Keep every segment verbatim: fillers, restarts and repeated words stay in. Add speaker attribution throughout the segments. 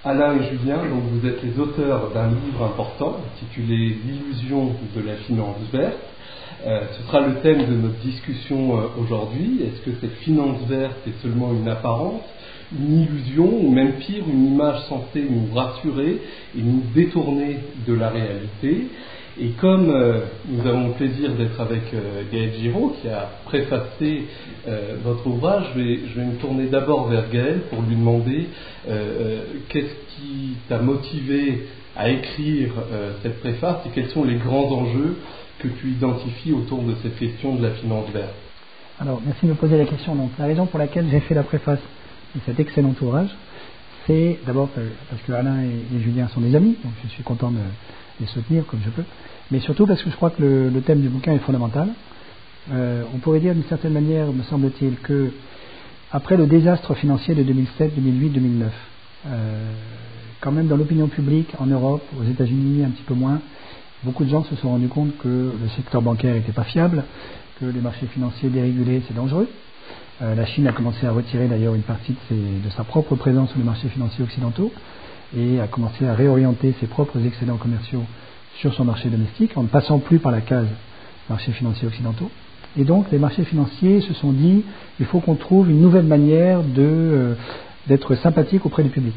Speaker 1: Alain et Julien, donc vous êtes les auteurs d'un livre important intitulé L'illusion de la finance verte. Euh, ce sera le thème de notre discussion euh, aujourd'hui. Est-ce que cette finance verte est seulement une apparence, une illusion, ou même pire, une image censée nous rassurer et nous détourner de la réalité? Et comme euh, nous avons le plaisir d'être avec euh, Gaël Giraud, qui a préfacé euh, votre ouvrage, je vais, je vais me tourner d'abord vers Gaël pour lui demander euh, euh, qu'est-ce qui t'a motivé à écrire euh, cette préface et quels sont les grands enjeux que tu identifies autour de cette question de la finance verte.
Speaker 2: Alors, merci de me poser la question. Donc, la raison pour laquelle j'ai fait la préface de cet excellent ouvrage, c'est d'abord parce que Alain et, et Julien sont des amis, donc je suis content de les soutenir comme je peux, mais surtout parce que je crois que le, le thème du bouquin est fondamental. Euh, on pourrait dire d'une certaine manière, me semble-t-il, que après le désastre financier de deux mille sept, deux mille huit, deux mille neuf, euh, quand même dans l'opinion publique, en Europe, aux États-Unis un petit peu moins, beaucoup de gens se sont rendus compte que le secteur bancaire n'était pas fiable, que les marchés financiers dérégulés c'est dangereux. Euh, la Chine a commencé à retirer d'ailleurs une partie de, ses, de sa propre présence sur les marchés financiers occidentaux et a commencé à réorienter ses propres excédents commerciaux sur son marché domestique en ne passant plus par la case marchés financiers occidentaux. Et donc les marchés financiers se sont dit il faut qu'on trouve une nouvelle manière de, euh, d'être sympathique auprès du public.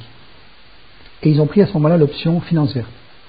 Speaker 2: Et ils ont pris à ce moment-là l'option finance verte,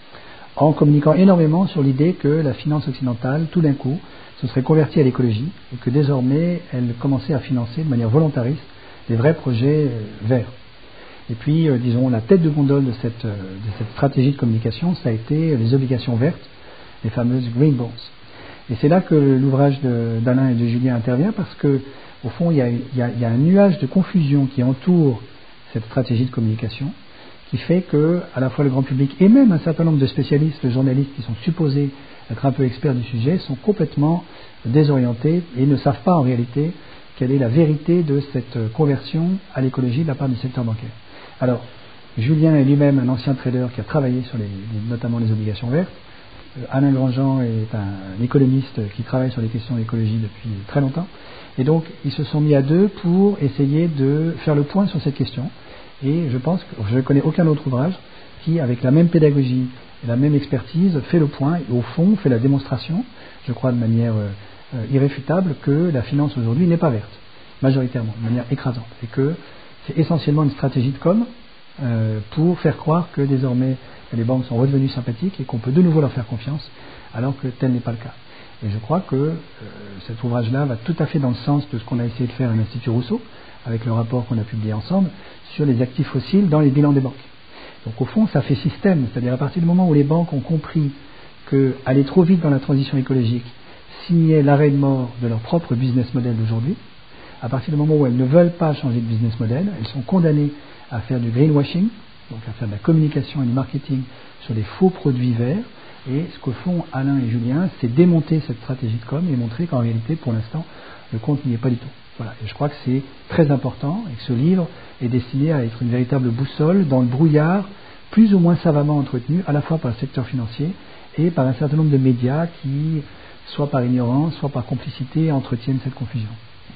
Speaker 2: en communiquant énormément sur l'idée que la finance occidentale, tout d'un coup, se serait convertie à l'écologie et que désormais elle commençait à financer de manière volontariste des vrais projets euh, verts. Et puis, euh, disons, la tête de gondole de cette, euh, de cette stratégie de communication, ça a été les obligations vertes, les fameuses green bonds. Et c'est là que l'ouvrage de, d'Alain et de Julien intervient, parce que, au fond, il y a, il y a, il y a un nuage de confusion qui entoure cette stratégie de communication, qui fait que, à la fois le grand public et même un certain nombre de spécialistes, de journalistes qui sont supposés être un peu experts du sujet, sont complètement désorientés et ne savent pas en réalité quelle est la vérité de cette conversion à l'écologie de la part du secteur bancaire. Alors, Julien est lui-même un ancien trader qui a travaillé sur les, notamment les obligations vertes. Euh, Alain Grandjean est un, un économiste qui travaille sur les questions d'écologie depuis très longtemps. Et donc, ils se sont mis à deux pour essayer de faire le point sur cette question. Et je pense que je ne connais aucun autre ouvrage qui, avec la même pédagogie et la même expertise, fait le point et au fond fait la démonstration, je crois de manière euh, irréfutable, que la finance aujourd'hui n'est pas verte, majoritairement, de manière écrasante. Et que c'est essentiellement une stratégie de com euh, pour faire croire que désormais les banques sont redevenues sympathiques et qu'on peut de nouveau leur faire confiance, alors que tel n'est pas le cas. Et je crois que euh, cet ouvrage-là va tout à fait dans le sens de ce qu'on a essayé de faire à l'Institut Rousseau, avec le rapport qu'on a publié ensemble, sur les actifs fossiles dans les bilans des banques. Donc au fond, ça fait système, c'est-à-dire à partir du moment où les banques ont compris qu'aller trop vite dans la transition écologique signait l'arrêt de mort de leur propre business model d'aujourd'hui, à partir du moment où elles ne veulent pas changer de business model, elles sont condamnées à faire du greenwashing, donc à faire de la communication et du marketing sur des faux produits verts. Et ce que font Alain et Julien, c'est démonter cette stratégie de com et montrer qu'en réalité, pour l'instant, le compte n'y est pas du tout. Voilà. Et je crois que c'est très important et que ce livre est destiné à être une véritable boussole dans le brouillard plus ou moins savamment entretenu à la fois par le secteur financier et par un certain nombre de médias qui, soit par ignorance, soit par complicité, entretiennent cette confusion.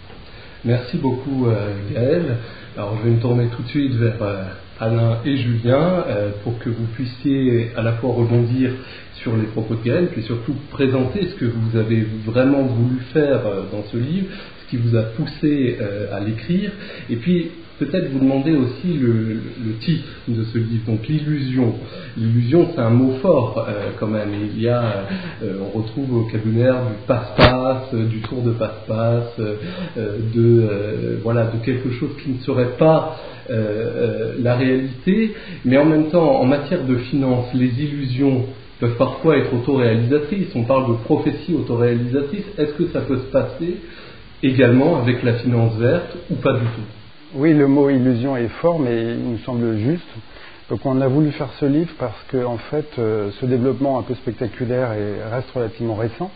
Speaker 1: Merci beaucoup euh, Gaël. Alors je vais me tourner tout de suite vers euh, Alain et Julien euh, pour que vous puissiez à la fois rebondir sur les propos de Gaël, puis surtout présenter ce que vous avez vraiment voulu faire euh, dans ce livre, ce qui vous a poussé euh, à l'écrire, et puis peut-être vous demander aussi le, le titre de ce livre, donc l'illusion. L'illusion, c'est un mot fort euh, quand même. Il y a, euh, on retrouve au vocabulaire du passe-passe, euh, du tour de passe-passe, euh, de euh, voilà, de quelque chose qui ne serait pas euh, euh, la réalité. Mais en même temps, en matière de finance, les illusions peuvent parfois être autoréalisatrices. On parle de prophétie autoréalisatrice. Est-ce que ça peut se passer également avec la finance verte ou pas du tout?
Speaker 3: Oui, le mot illusion est fort, mais il me semble juste. Donc on a voulu faire ce livre parce que en fait, euh, ce développement un peu spectaculaire et reste relativement récent.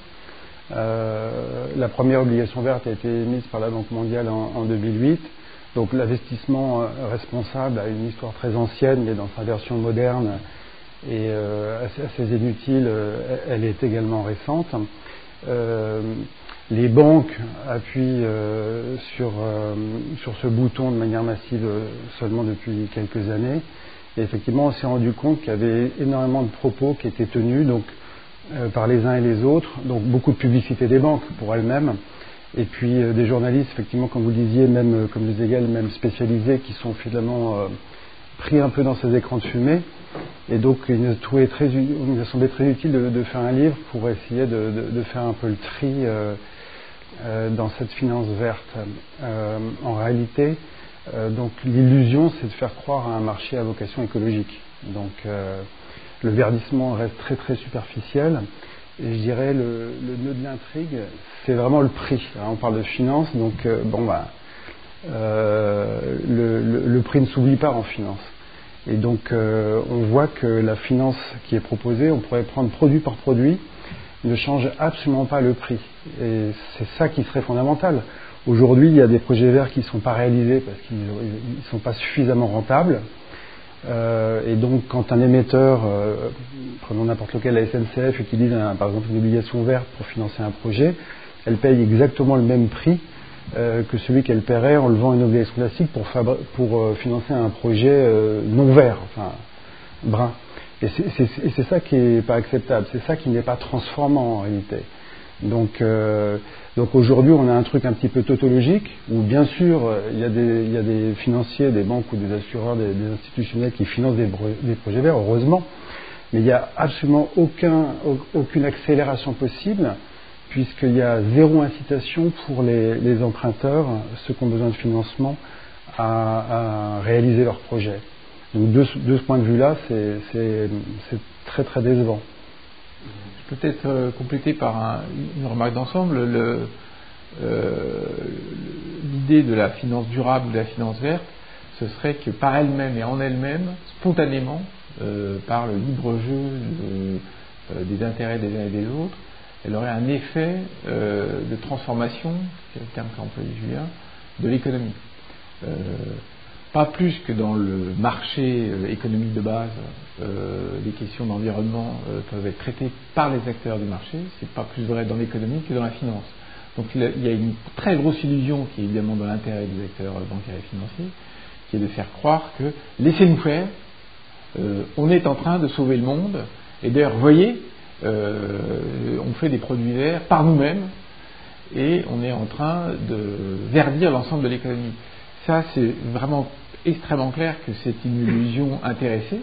Speaker 3: Euh, la première obligation verte a été émise par la Banque mondiale en, en deux mille huit. Donc l'investissement euh, responsable a une histoire très ancienne, mais dans sa version moderne et euh, assez, assez inutile, euh, elle est également récente. Euh, Les banques appuient euh, sur, euh, sur ce bouton de manière massive euh, seulement depuis quelques années. Et effectivement, on s'est rendu compte qu'il y avait énormément de propos qui étaient tenus donc, euh, par les uns et les autres, donc beaucoup de publicité des banques pour elles-mêmes, et puis euh, des journalistes, effectivement, comme vous le disiez, même euh, comme les égales, même spécialisés, qui sont finalement euh, pris un peu dans ces écrans de fumée. Et donc, il nous a, trouvé très, il nous a semblé très utile de, de faire un livre pour essayer de, de, de faire un peu le tri euh, euh, dans cette finance verte. Euh, en réalité, euh, donc l'illusion, c'est de faire croire à un marché à vocation écologique. Donc, euh, le verdissement reste très très superficiel. Et je dirais le, le nœud de l'intrigue, c'est vraiment le prix. Hein, on parle de finance, donc euh, bon bah, euh, le, le, le prix ne s'oublie pas en finance. Et donc euh, on voit que la finance qui est proposée, on pourrait prendre produit par produit, ne change absolument pas le prix. Et c'est ça qui serait fondamental. Aujourd'hui, il y a des projets verts qui ne sont pas réalisés parce qu'ils ne sont pas suffisamment rentables. Euh, et donc, quand un émetteur, euh, prenons n'importe lequel, la S N C F, utilise un, par exemple une obligation verte pour financer un projet, elle paye exactement le même prix euh, que celui qu'elle paierait en levant une obligation classique pour, fabri- pour euh, financer un projet euh, non vert, enfin brun. Et c'est, c'est, et c'est ça qui n'est pas acceptable, c'est ça qui n'est pas transformant en réalité. Donc, euh, donc aujourd'hui, on a un truc un petit peu tautologique, où bien sûr, il y a des, il y a des financiers, des banques ou des assureurs, des, des institutionnels qui financent des, des projets verts, heureusement, mais il n'y a absolument aucun, aucune accélération possible, puisqu'il y a zéro incitation pour les, les emprunteurs, ceux qui ont besoin de financement, à, à réaliser leurs projets. Donc de, de ce point de vue-là, c'est, c'est, c'est très très décevant.
Speaker 4: Je peux peut-être euh, compléter par un, une remarque d'ensemble. Le, euh, l'idée de la finance durable, de la finance verte, ce serait que par elle-même et en elle-même, spontanément, euh, par le libre jeu de, euh, des intérêts des uns et des autres, elle aurait un effet euh, de transformation, c'est le terme qu'a employé Julien, de l'économie. Euh, Pas plus que dans le marché euh, économique de base, euh, les questions d'environnement euh, peuvent être traitées par les acteurs du marché. C'est pas plus vrai dans l'économie que dans la finance. Donc il y a une très grosse illusion qui est évidemment dans l'intérêt des acteurs bancaires et financiers, qui est de faire croire que laissez-nous faire, euh, on est en train de sauver le monde. Et d'ailleurs, voyez, euh, on fait des produits verts par nous-mêmes et on est en train de verdir l'ensemble de l'économie. Ça, c'est vraiment extrêmement clair que c'est une illusion intéressée.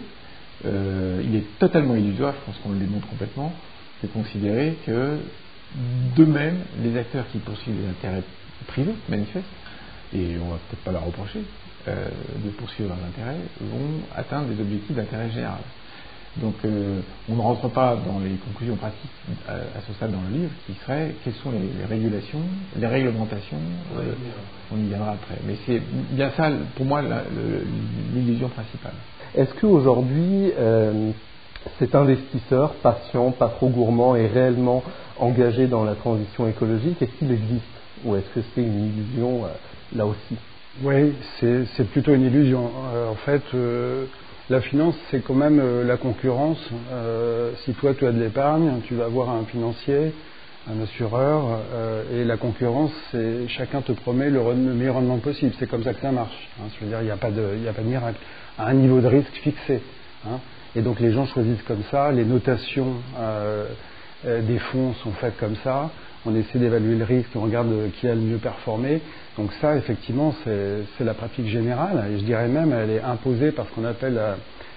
Speaker 4: Euh, il est totalement illusoire, je pense qu'on le démontre complètement, de considérer que d'eux-mêmes, les acteurs qui poursuivent des intérêts privés, manifestes, et on ne va peut-être pas leur reprocher euh, de poursuivre leurs intérêts, vont atteindre des objectifs d'intérêt général. Donc euh, on ne rentre pas dans les conclusions pratiques à, à ce stade dans le livre, qui seraient quelles sont les, les régulations, les réglementations, euh, on y viendra après. Mais c'est bien ça, pour moi, la, le, l'illusion principale.
Speaker 1: Est-ce qu'aujourd'hui, euh, cet investisseur patient, pas trop gourmand et réellement engagé dans la transition écologique, est-ce qu'il existe? Ou est-ce que c'est une illusion euh, là aussi?
Speaker 3: Oui, c'est, c'est plutôt une illusion. Euh, en fait, euh, la finance, c'est quand même euh, la concurrence. Euh, si toi, tu as de l'épargne, tu vas voir un financier, un assureur, euh, et la concurrence, c'est chacun te promet le, re- le meilleur rendement possible. C'est comme ça que ça marche. Hein. Je veux dire, il n'y a pas de, il n'y a pas de miracle. À un niveau de risque fixé. Hein. Et donc, les gens choisissent comme ça. Les notations euh, euh, des fonds sont faites comme ça. On essaie d'évaluer le risque, on regarde qui a le mieux performé. Donc ça, effectivement, c'est, c'est la pratique générale. Et je dirais même, elle est imposée par ce qu'on appelle la,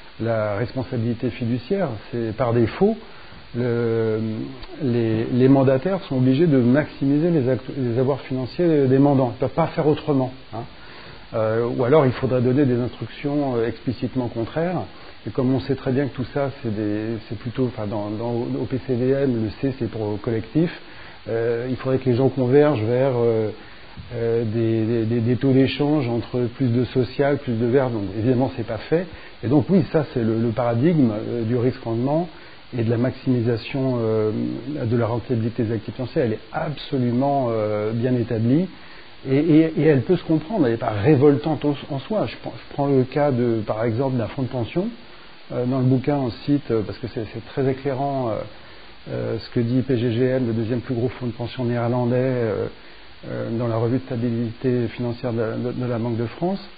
Speaker 3: la responsabilité fiduciaire. C'est par défaut, le, les, les mandataires sont obligés de maximiser les, actes, les avoirs financiers des mandants. Ils ne peuvent pas faire autrement. Hein. Euh, ou alors, il faudrait donner des instructions euh, explicitement contraires. Et comme on sait très bien que tout ça, c'est, des, c'est plutôt, enfin, dans, dans, au P C V M, le C, c'est pour le collectif. Euh, il faudrait que les gens convergent vers euh, euh, des, des, des taux d'échange entre plus de social, plus de vert. Donc évidemment, c'est pas fait. Et donc oui, ça c'est le, le paradigme euh, du risque-rendement et de la maximisation euh, de la rentabilité des actifs financiers. Elle est absolument euh, bien établie et, et, et elle peut se comprendre. Elle n'est pas révoltante en, en soi. Je, je prends le cas de, par exemple, d'un fonds de pension. Euh, dans le bouquin, on cite, euh, parce que c'est, c'est très éclairant. Euh, Euh, ce que dit P G G M, le deuxième plus gros fonds de pension néerlandais, euh, euh, dans la revue de stabilité financière de, de, de la Banque de France.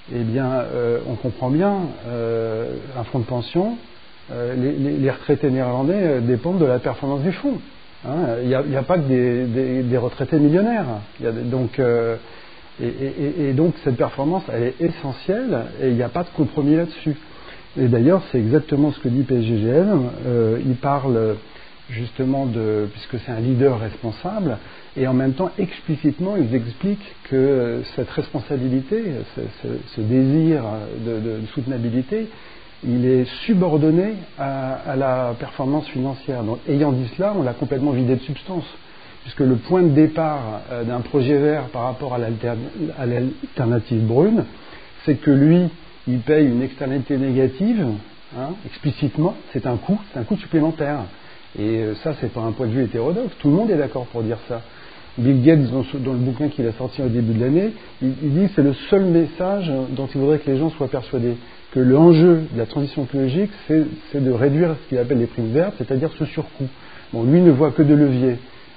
Speaker 3: eh bien, euh, on comprend bien, euh, un fonds de pension, euh, les, les, les retraités néerlandais euh, dépendent de la performance du fonds. Hein. Il n'y a, a pas que des, des, des retraités millionnaires. Il y a des, donc, euh, et, et, et donc, cette performance, elle est essentielle et il n'y a pas de compromis là-dessus. Et d'ailleurs, c'est exactement ce que dit P S G G M. Euh, il parle justement de, puisque c'est un leader responsable, et en même temps, explicitement, ils expliquent que cette responsabilité, ce, ce, ce désir de, de soutenabilité, il est subordonné à, à la performance financière. Donc, ayant dit cela, on l'a complètement vidé de substance, puisque le point de départ d'un projet vert par rapport à l'alternative brune, c'est que lui, il paye une externalité négative, hein, explicitement, c'est un coût, c'est un coût supplémentaire. Et ça, c'est pas un point de vue hétérodoxe, tout le monde est d'accord pour dire ça. Bill Gates, dans, ce, dans le bouquin qu'il a sorti au début de l'année, il, il dit que c'est le seul message dont il voudrait que les gens soient persuadés, que l'enjeu de la transition écologique, c'est, c'est de réduire ce qu'il appelle les primes vertes, c'est-à-dire ce surcoût. Bon, lui ne voit que deux leviers,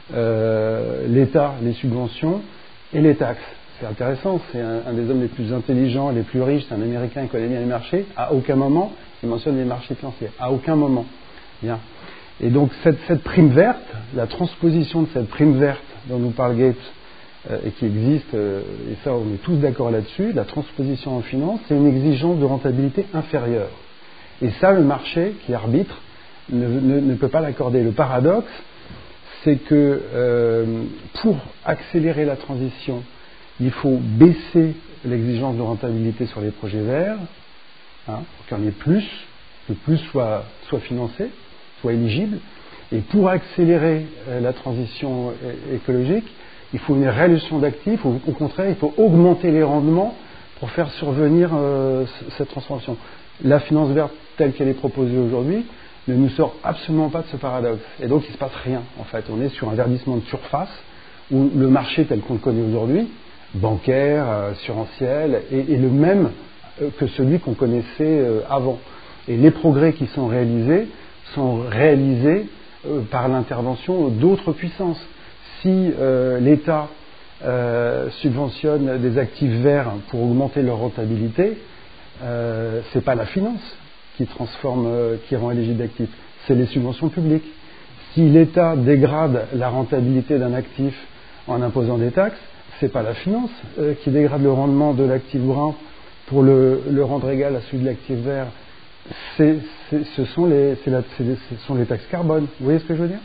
Speaker 3: euh, l'État, les subventions et les taxes. C'est intéressant, c'est un, un des hommes les plus intelligents, les plus riches, c'est un Américain qui connaît bien les marchés. À aucun moment, il mentionne les marchés financiers. À aucun moment. Bien. Et donc cette, cette prime verte, la transposition de cette prime verte dont nous parle Gates euh, et qui existe, euh, et ça on est tous d'accord là-dessus, la transposition en finance, c'est une exigence de rentabilité inférieure. Et ça, le marché qui arbitre ne, ne, ne peut pas l'accorder. Le paradoxe, c'est que euh, pour accélérer la transition, il faut baisser l'exigence de rentabilité sur les projets verts, hein, pour qu'il y en ait plus, que plus soit, soit financé, soit éligible. Et pour accélérer euh, la transition é- écologique, il faut une réalisation d'actifs, ou au contraire, il faut augmenter les rendements pour faire survenir euh, c- cette transformation. La finance verte telle qu'elle est proposée aujourd'hui ne nous sort absolument pas de ce paradoxe. Et donc il ne se passe rien, en fait. On est sur un verdissement de surface où le marché tel qu'on le connaît aujourd'hui, bancaire, euh, assurantiel, est, est le même euh, que celui qu'on connaissait euh, avant. Et les progrès qui sont réalisés sont réalisés euh, par l'intervention d'autres puissances. Si euh, l'État euh, subventionne des actifs verts pour augmenter leur rentabilité, euh, c'est pas la finance qui transforme, euh, qui rend éligible d'actifs, c'est les subventions publiques. Si l'État dégrade la rentabilité d'un actif en imposant des taxes, c'est pas la finance euh, qui dégrade le rendement de l'actif brun pour le, le rendre égal à celui de l'actif vert. C'est, c'est, ce, sont les, c'est la, c'est, ce sont les taxes carbone. Vous voyez ce que je veux dire ?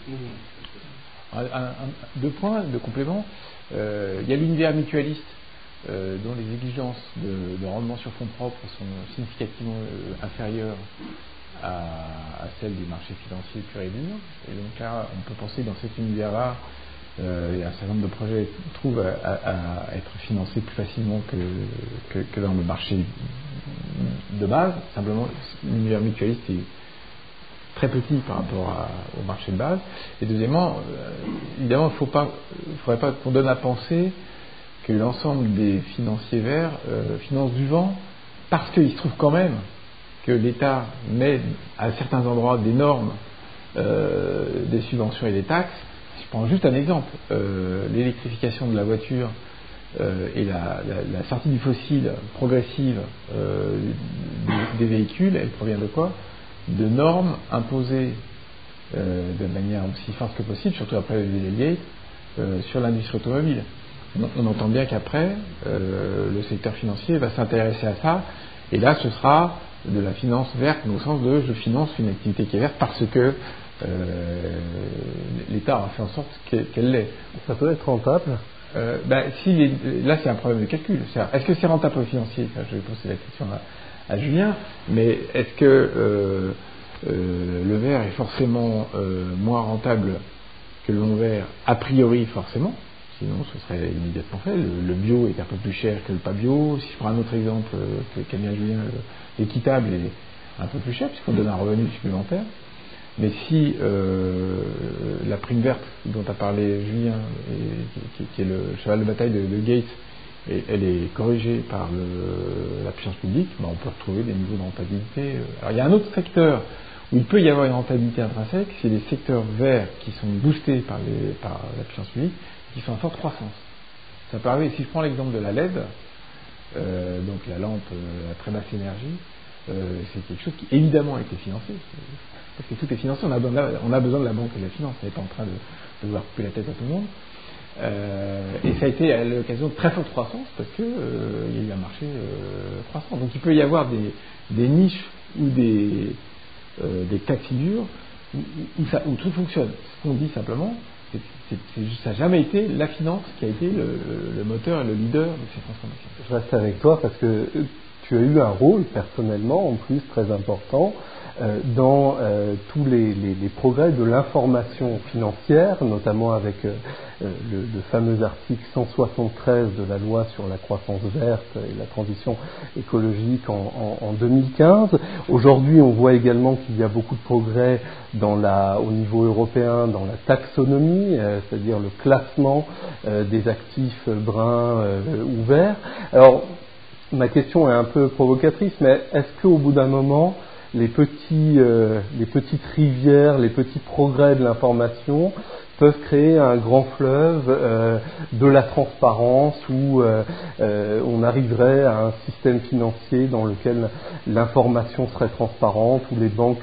Speaker 4: un, un, un, Deux points de complément. Euh, il y a l'univers mutualiste euh, dont les exigences de, de rendement sur fonds propres sont significativement euh, inférieures à, à celles des marchés financiers purs et durs. Et donc là, on peut penser dans cet univers-là, euh, il y a un certain nombre de projets qui trouvent à, à, à être financés plus facilement que, que, que dans le marché de base. Simplement, l'univers mutualiste est très petit par rapport à, au marché de base. Et deuxièmement, euh, évidemment, il ne faudrait pas qu'on donne à penser que l'ensemble des financiers verts euh, financent du vent, parce qu'il se trouve quand même que l'État met à certains endroits des normes, euh, des subventions et des taxes. Je prends juste un exemple, euh, l'électrification de la voiture euh, et la, la, la sortie du fossile progressive euh, des, des véhicules, elle provient de quoi ? De normes imposées euh, de manière aussi forte que possible, surtout après le Gates, euh, sur l'industrie automobile. On, on entend bien qu'après, euh, le secteur financier va s'intéresser à ça, et là ce sera de la finance verte, au sens de je finance une activité qui est verte parce que euh, l'État a fait en sorte qu'elle, qu'elle l'est.
Speaker 1: Ça peut être rentable.
Speaker 4: Euh, ben, si les, là c'est un problème de calcul. C'est-à-dire, est-ce que c'est rentable pour les financiers ? Enfin, je vais poser la question à, à Julien, mais est-ce que euh, euh, le vert est forcément euh, moins rentable que le non vert ? A priori forcément, sinon ce serait immédiatement fait. Le, le bio est un peu plus cher que le pas bio. Si je prends un autre exemple euh, que qu'a mis Julien, l'équitable est un peu plus cher puisqu'on donne un revenu supplémentaire. Mais si euh, la prime verte dont a parlé Julien, et, qui, qui est le cheval de bataille de, de Gates, et elle est corrigée par le, la puissance publique, ben on peut retrouver des niveaux de rentabilité. Alors il y a un autre secteur où il peut y avoir une rentabilité intrinsèque, c'est les secteurs verts qui sont boostés par, les, par la puissance publique, qui sont en forte croissance. Ça peut arriver, si je prends l'exemple de la L E D, euh, donc la lampe euh, à très basse énergie, euh, c'est quelque chose qui évidemment a été financé. Parce que tout est financé, on a besoin de la, on a besoin de la banque et de la finance, on n'est pas en train de, de vouloir couper la tête à tout le monde. Euh, et ça a été à l'occasion de très forte croissance parce qu'il euh, y a eu un marché euh, croissant. Donc il peut y avoir des, des niches ou des, euh, des cas de figure où, où, ça, où tout fonctionne. Ce qu'on dit simplement, c'est que ça n'a jamais été la finance qui a été le, le moteur et le leader de ces transformations.
Speaker 1: Je reste avec toi parce que tu as eu un rôle personnellement en plus très important euh, dans euh, tous les, les, les progrès de l'information financière, notamment avec euh, le, le fameux article cent soixante-treize de la loi sur la croissance verte et la transition écologique en, en, en deux mille quinze. Aujourd'hui, on voit également qu'il y a beaucoup de progrès dans la, au niveau européen dans la taxonomie, euh, c'est-à-dire le classement euh, des actifs bruns euh, ou verts. Alors, ma question est un peu provocatrice, mais est-ce qu'au bout d'un moment, les, petits, euh, les petites rivières, les petits progrès de l'information peuvent créer un grand fleuve euh, de la transparence où euh, euh, on arriverait à un système financier dans lequel l'information serait transparente, où les banques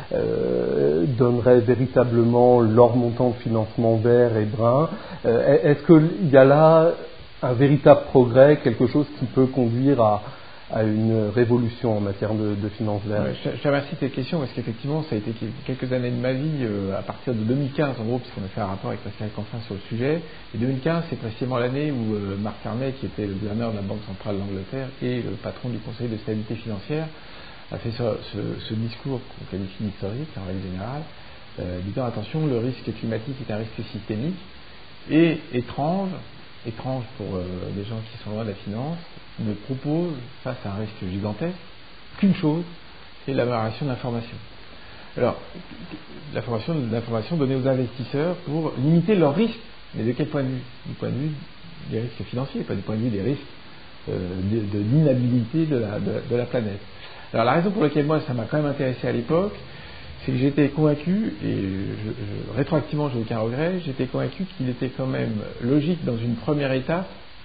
Speaker 1: euh, donneraient véritablement leur montant de financement vert et brun. Euh, est-ce qu'il y a là un véritable progrès, quelque chose qui peut conduire à, à une révolution en matière de, de finances vertes?
Speaker 4: Ouais, je, je te remercie de cette question parce qu'effectivement, ça a été quelques années de ma vie, euh, à partir de deux mille quinze en gros, puisqu'on a fait un rapport avec Pascal Canfin sur le sujet. Et deux mille quinze, c'est précisément l'année où euh, Marc Carnet, qui était le gouverneur de la Banque centrale d'Angleterre et le patron du Conseil de stabilité financière, a fait ce, ce, ce discours qu'on qualifie d'historique en règle générale, euh, disant attention, le risque climatique est un risque systémique et étrange. étrange pour euh, des gens qui sont loin de la finance, ne propose, face à un risque gigantesque, qu'une chose, c'est l'amélioration de l'information. Alors, l'information, l'information donnée aux investisseurs pour limiter leurs risques. Mais de quel point de vue? Du point de vue des risques financiers, pas du point de vue des risques euh, de, de l'inhabilité de la, de, de la planète. Alors, la raison pour laquelle moi, ça m'a quand même intéressé à l'époque, c'est que j'étais convaincu, et je, je, rétroactivement, j'ai aucun regret, j'étais convaincu qu'il était quand même logique dans une première étape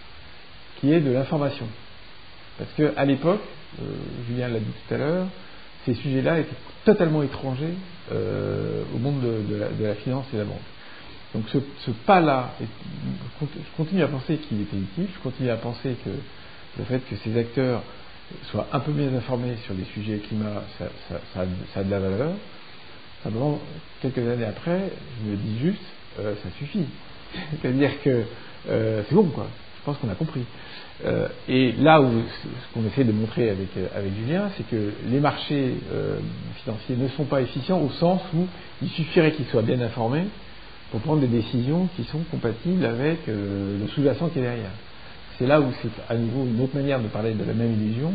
Speaker 4: qui est de l'information. Parce qu'à l'époque, euh, Julien l'a dit tout à l'heure, ces sujets-là étaient totalement étrangers euh, au monde de, de, la, de la finance et de la banque. Donc ce, ce pas-là, je continue à penser qu'il était utile, je continue à penser que le fait que ces acteurs soient un peu mieux informés sur les sujets climat, ça, ça, ça, a, ça a de la valeur. Simplement, quelques années après, je me dis juste, euh, ça suffit. C'est-à-dire que euh, c'est bon, quoi. Je pense qu'on a compris. Euh, et là où ce qu'on essaie de montrer avec, avec Julien, c'est que les marchés euh, financiers ne sont pas efficients au sens où il suffirait qu'ils soient bien informés pour prendre des décisions qui sont compatibles avec euh, le sous-jacent qui est derrière. C'est là où c'est à nouveau une autre manière de parler de la même illusion.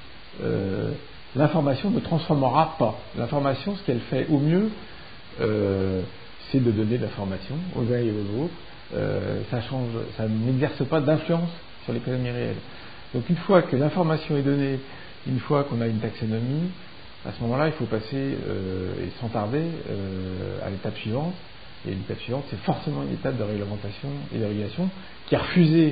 Speaker 4: Euh, L'information ne transformera pas. L'information, ce qu'elle fait au mieux, euh, c'est de donner de l'information aux uns et aux autres. Euh, ça change, ça n'exerce pas d'influence sur l'économie réelle. Donc une fois que l'information est donnée, une fois qu'on a une taxonomie, à ce moment-là, il faut passer, euh, et sans tarder, euh, à l'étape suivante. Et l'étape suivante, c'est forcément une étape de réglementation et de régulation qui est refusée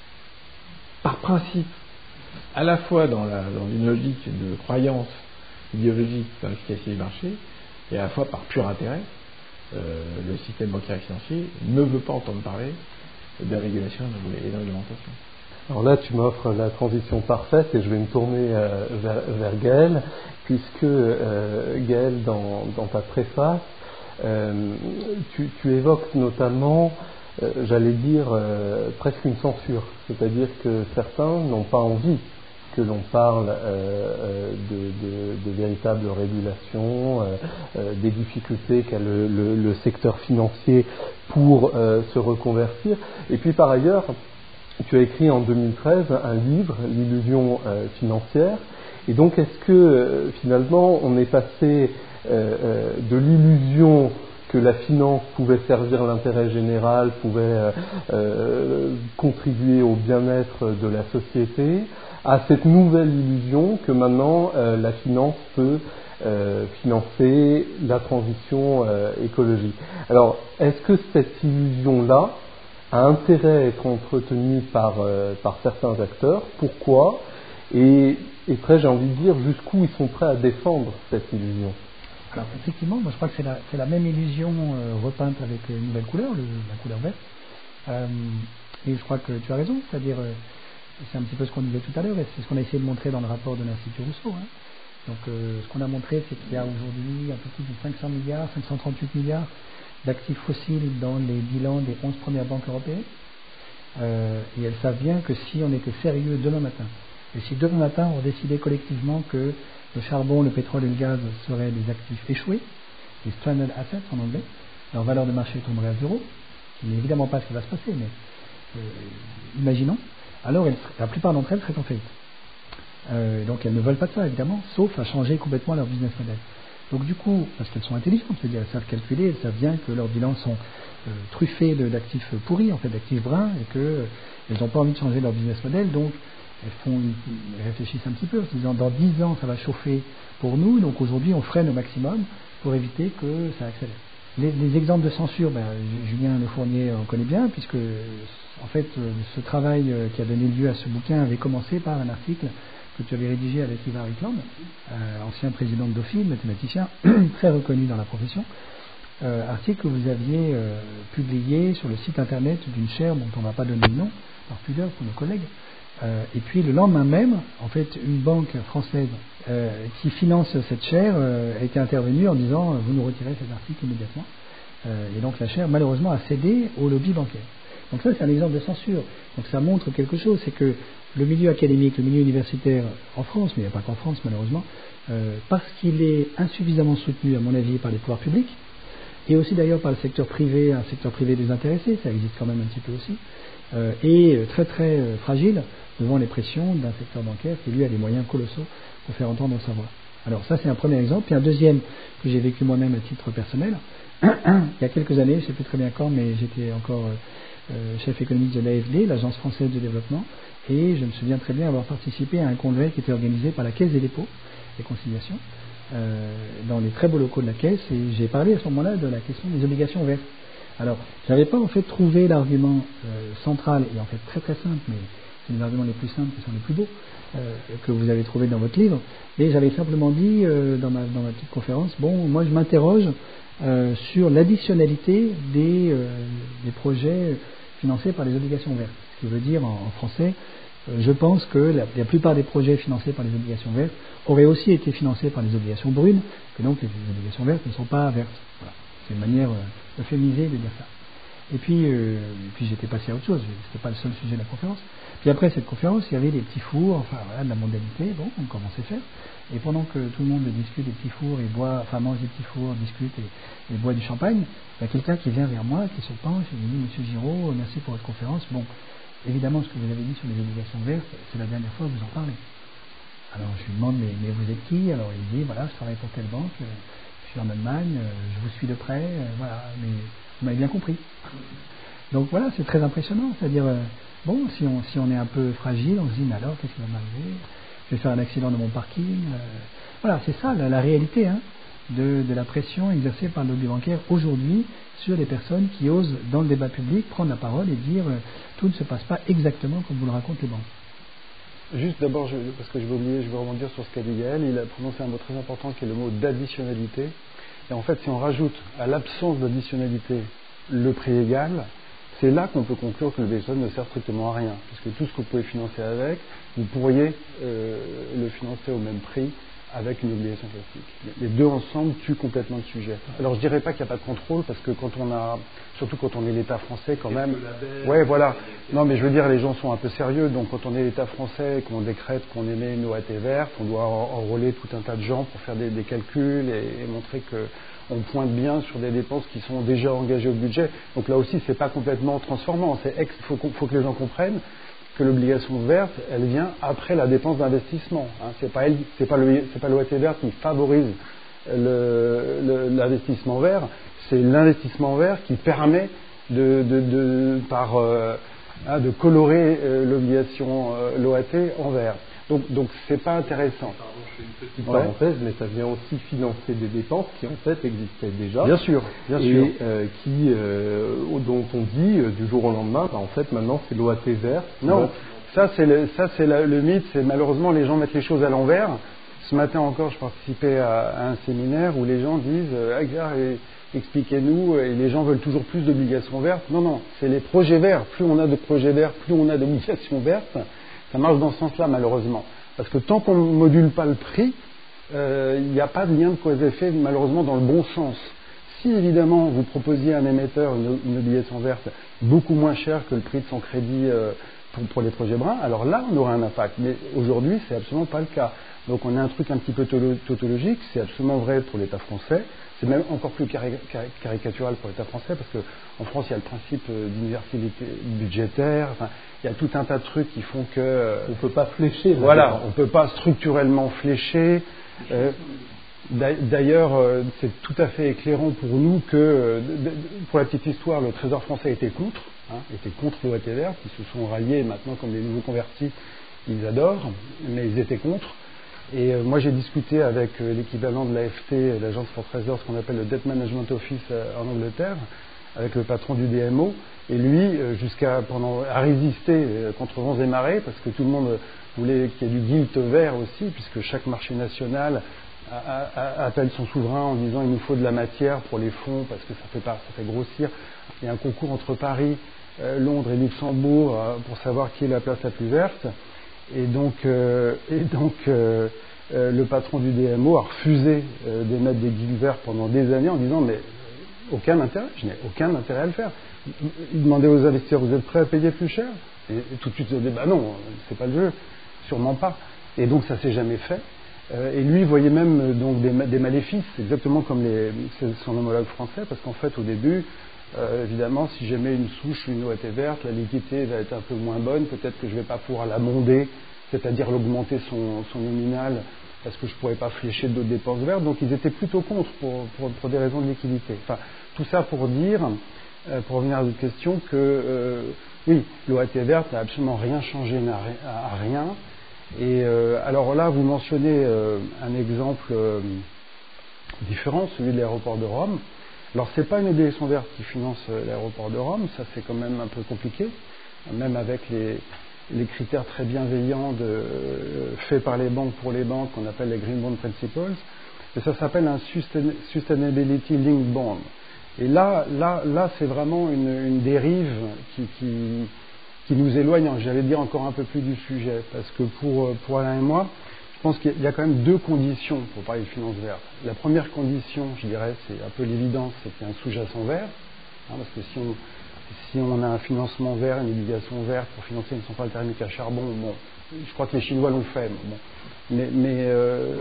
Speaker 4: par principe, à la fois dans, la, dans une logique de croyance idéologique dans l'efficacité du marché, et à la fois par pur intérêt. Euh, le système bancaire et financier ne veut pas entendre parler de régulation et de réglementation.
Speaker 1: Alors là, tu m'offres la transition parfaite et je vais me tourner euh, vers, vers Gaël, puisque euh, Gaël, dans, dans ta préface, euh, tu, tu évoques notamment, euh, j'allais dire, euh, presque une censure, c'est-à-dire que certains n'ont pas envie que l'on parle euh, de, de, de véritables régulations, euh, euh, des difficultés qu'a le, le, le secteur financier pour euh, se reconvertir. Et puis par ailleurs, tu as écrit en deux mille treize un livre, L'illusion euh, financière. Et donc est-ce que euh, finalement on est passé euh, euh, de l'illusion que la finance pouvait servir l'intérêt général, pouvait euh, euh, contribuer au bien-être de la société, à cette nouvelle illusion que maintenant euh, la finance peut euh, financer la transition euh, écologique. Alors, est-ce que cette illusion-là a intérêt à être entretenu par, euh, par certains acteurs. Pourquoi ? Et, et très, j'ai envie de dire, jusqu'où ils sont prêts à défendre cette illusion.
Speaker 2: Alors effectivement, moi je crois que c'est la, c'est la même illusion euh, repeinte avec une nouvelle couleur, le, la couleur verte. Euh, et je crois que tu as raison, c'est-à-dire, euh, c'est un petit peu ce qu'on disait tout à l'heure, et c'est ce qu'on a essayé de montrer dans le rapport de l'Institut Rousseau. Hein. Donc euh, ce qu'on a montré, c'est qu'il y a aujourd'hui un peu plus de cinq cents milliards, cinq cent trente-huit milliards d'actifs fossiles dans les bilans des onze premières banques européennes. Euh, et elles savent bien que si on était sérieux demain matin, et si demain matin on décidait collectivement que le charbon, le pétrole et le gaz seraient des actifs échoués, des stranded assets en anglais, leur valeur de marché tomberait à zéro, ce n'est évidemment pas ce qui va se passer, mais euh, imaginons, alors elles, la plupart d'entre elles seraient en faillite. Euh, donc elles ne veulent pas de ça évidemment, sauf à changer complètement leur business model. Donc du coup, parce qu'elles sont intelligentes, c'est-à-dire elles savent calculer, elles savent bien que leurs bilans sont euh, truffés de, d'actifs pourris, en fait d'actifs bruns, et qu'elles euh, n'ont pas envie de changer leur business model, donc elles, font, elles réfléchissent un petit peu en se disant dans dix ans ça va chauffer pour nous, donc aujourd'hui on freine au maximum pour éviter que ça accélère. Les, les exemples de censure, ben, Julien Le Fournier en connaît bien, puisque en fait ce travail qui a donné lieu à ce bouquin avait commencé par un article que tu avais rédigé avec Ivar Ikland, euh, ancien président de Dauphine, mathématicien très reconnu dans la profession, euh, article que vous aviez euh, publié sur le site internet d'une chaire dont on ne va pas donner le nom, par pudeur pour nos collègues. Euh, et puis le lendemain même, en fait, une banque française euh, qui finance cette chaire euh, a été intervenue en disant euh, vous nous retirez cet article immédiatement. Euh, et donc la chaire malheureusement a cédé au lobby bancaire. Donc ça c'est un exemple de censure. Donc ça montre quelque chose, c'est que le milieu académique, le milieu universitaire en France, mais il n'y a pas qu'en France malheureusement, euh, parce qu'il est insuffisamment soutenu à mon avis par les pouvoirs publics, et aussi d'ailleurs par le secteur privé, un secteur privé désintéressé, ça existe quand même un petit peu aussi, euh, et très très euh, fragile devant les pressions d'un secteur bancaire qui lui a des moyens colossaux pour faire entendre sa voix. Alors ça c'est un premier exemple, puis un deuxième que j'ai vécu moi-même à titre personnel, il y a quelques années, je ne sais plus très bien quand, mais j'étais encore euh, chef économique de l'A F D, l'Agence française de développement, et je me souviens très bien avoir participé à un congrès qui était organisé par la Caisse des dépôts et conciliations, euh, dans les très beaux locaux de la Caisse, et j'ai parlé à ce moment-là de la question des obligations vertes. Alors, je n'avais pas en fait trouvé l'argument euh, central, et en fait très très simple, mais c'est les arguments les plus simples qui sont les plus beaux, euh, que vous avez trouvé dans votre livre, et j'avais simplement dit euh, dans, ma, dans ma petite conférence, bon, moi je m'interroge euh, sur l'additionnalité des, euh, des projets financés par les obligations vertes. Ce qui veut dire en, en français, euh, je pense que la, la plupart des projets financés par les obligations vertes auraient aussi été financés par les obligations brunes, que donc les obligations vertes ne sont pas vertes. Voilà. C'est une manière euh, euphémisée de dire ça. Et puis, euh, et puis j'étais passé à autre chose, c'était pas le seul sujet de la conférence. Puis après cette conférence, il y avait des petits fours, enfin voilà, de la mondialité, bon, on commençait à faire. Et pendant que tout le monde discute des petits fours et boit, enfin mange des petits fours, discute et, et boit du champagne, il y a quelqu'un qui vient vers moi, qui se penche et me dit Monsieur Giraud, merci pour votre conférence. Bon, évidemment, ce que vous avez dit sur les obligations vertes, c'est la dernière fois que vous en parlez. Alors je lui demande, mais, mais vous êtes qui? Alors il dit, voilà, je travaille pour telle banque, euh, je suis en Allemagne, euh, je vous suis de près, euh, voilà, mais vous m'avez bien compris. Donc voilà, c'est très impressionnant, c'est-à-dire, euh, bon, si on, si on est un peu fragile, on se dit, mais alors, qu'est-ce qui va m'arriver? Je vais faire un accident dans mon parking. Euh, voilà, c'est ça la, la réalité hein, de, de la pression exercée par le lobby bancaire aujourd'hui sur les personnes qui osent, dans le débat public, prendre la parole et dire euh, tout ne se passe pas exactement comme vous le racontent les banques.
Speaker 3: Juste d'abord, je, parce que je vais oublier, je vais rebondir sur ce qu'a dit Gaël, il a prononcé un mot très important qui est le mot d'additionnalité. Et en fait, si on rajoute à l'absence d'additionnalité le prix égal, c'est là qu'on peut conclure que le B S O ne sert strictement à rien, puisque tout ce que vous pouvez financer avec, vous pourriez euh, le financer au même prix avec une obligation classique. Les deux ensemble tuent complètement le sujet. Alors je dirais pas qu'il n'y a pas de contrôle, parce que quand on a, surtout quand on est l'État français quand même, ouais voilà, non mais je veux dire les gens sont un peu sérieux, donc quand on est l'État français, qu'on décrète qu'on émet une O A T verte, on doit enrôler tout un tas de gens pour faire des, des calculs et, et montrer que on pointe bien sur des dépenses qui sont déjà engagées au budget. Donc là aussi c'est pas complètement transformant, c'est ex, faut, faut que les gens comprennent que l'obligation verte, elle vient après la dépense d'investissement. Hein. C'est pas elle, c'est pas le, c'est pas l'O A T verte qui favorise le, le, l'investissement vert, c'est l'investissement vert qui permet de, de, de par euh, hein, de colorer euh, l'obligation, euh, l'O A T en vert. Donc Donc, donc c'est pas intéressant.
Speaker 1: Pardon, je fais une petite
Speaker 3: Ouais.
Speaker 1: parenthèse, mais ça vient aussi financer des dépenses qui en fait existaient déjà.
Speaker 3: Bien sûr, bien
Speaker 1: et
Speaker 3: sûr.
Speaker 1: euh, qui, euh, dont on dit euh, du jour au lendemain, bah, en fait maintenant c'est l'O A T vert.
Speaker 3: Non, ça c'est le, ça c'est la- le mythe, c'est malheureusement les gens mettent les choses à l'envers. Ce matin encore, je participais à, à un séminaire où les gens disent euh, ah, gars, et- expliquez-nous, et les gens veulent toujours plus d'obligations vertes. Non, non, c'est les projets verts. Plus on a de projets verts, plus on a d'obligations vertes. Ça marche dans ce sens-là, malheureusement. Parce que tant qu'on ne module pas le prix, euh, il n'y a pas de lien de cause à effet, malheureusement, dans le bon sens. Si évidemment vous proposiez à un émetteur une, une obligation verte beaucoup moins chère que le prix de son crédit euh, pour, pour les projets bruns, alors là on aurait un impact. Mais aujourd'hui c'est absolument pas le cas. Donc on a un truc un petit peu tolo- tautologique, c'est absolument vrai pour l'État français, c'est même encore plus cari- cari- caricatural pour l'État français parce qu'en France il y a le principe euh, d'universalité budgétaire, enfin, il y a tout un tas de trucs qui font que... euh,
Speaker 1: On ne peut pas flécher.
Speaker 3: voilà, on ne peut pas structurellement flécher. Euh, d'a- D'ailleurs, euh, c'est tout à fait éclairant pour nous que, euh, d- d- pour la petite histoire, le Trésor français était contre, hein, était contre l'O A T vert, qui se sont ralliés et maintenant, comme les nouveaux convertis, ils adorent, mais ils étaient contre. Et euh, moi, j'ai discuté avec euh, l'équivalent de l'A F T, l'agence for Trésor, ce qu'on appelle le Debt Management Office euh, en Angleterre, avec le patron du D M O, et lui, euh, jusqu'à pendant, a résisté euh, contre vents et marées, parce que tout le monde voulait qu'il y ait du gilt vert aussi, puisque chaque marché national a, a, a, appelle son souverain en disant il nous faut de la matière pour les fonds, parce que ça fait, pas, ça fait grossir. Il y a un concours entre Paris, euh, Londres et Luxembourg euh, pour savoir qui est la place la plus verte. Et donc, euh, et donc euh, euh, le patron du D M O a refusé euh, d'émettre des guildes verts pendant des années en disant mais aucun intérêt, je n'ai aucun intérêt à le faire. Il demandait aux investisseurs vous êtes prêts à payer plus cher? Et, et tout de suite ils ont dit bah non, c'est pas le jeu, sûrement pas. Et donc ça s'est jamais fait. Euh, et lui il voyait même euh, donc des, des maléfices, exactement comme les, son homologue français, parce qu'en fait au début Euh, évidemment, si j'émets une souche, une O A T verte, la liquidité va être un peu moins bonne. Peut-être que je ne vais pas pouvoir la monder, c'est-à-dire l'augmenter son, son nominal, parce que je ne pourrais pas flécher d'autres dépenses vertes. Donc, ils étaient plutôt contre pour, pour, pour des raisons de liquidité. Enfin, tout ça pour dire, euh, pour revenir à votre question, que euh, oui, l'O A T verte n'a absolument rien changé à, à rien. Et euh, alors là, vous mentionnez euh, un exemple euh, différent, celui de l'aéroport de Rome. Alors, ce n'est pas une obligation verte qui finance euh, l'aéroport de Rome, ça c'est quand même un peu compliqué, même avec les, les critères très bienveillants de, euh, faits par les banques pour les banques, qu'on appelle les Green Bond Principles, et ça s'appelle un sustain, Sustainability Linked Bond. Et là, là, là c'est vraiment une, une dérive qui, qui, qui nous éloigne, j'allais dire, encore un peu plus du sujet, parce que pour, pour Alain et moi, je pense qu'il y a quand même deux conditions pour parler de finances vertes. La première condition, je dirais, c'est un peu l'évidence, c'est qu'il y a un sous-jacent vert, hein, parce que si on, si on a un financement vert, une obligation verte pour financer une centrale thermique à charbon, bon, je crois que les Chinois l'ont fait, mais bon. Mais, mais euh,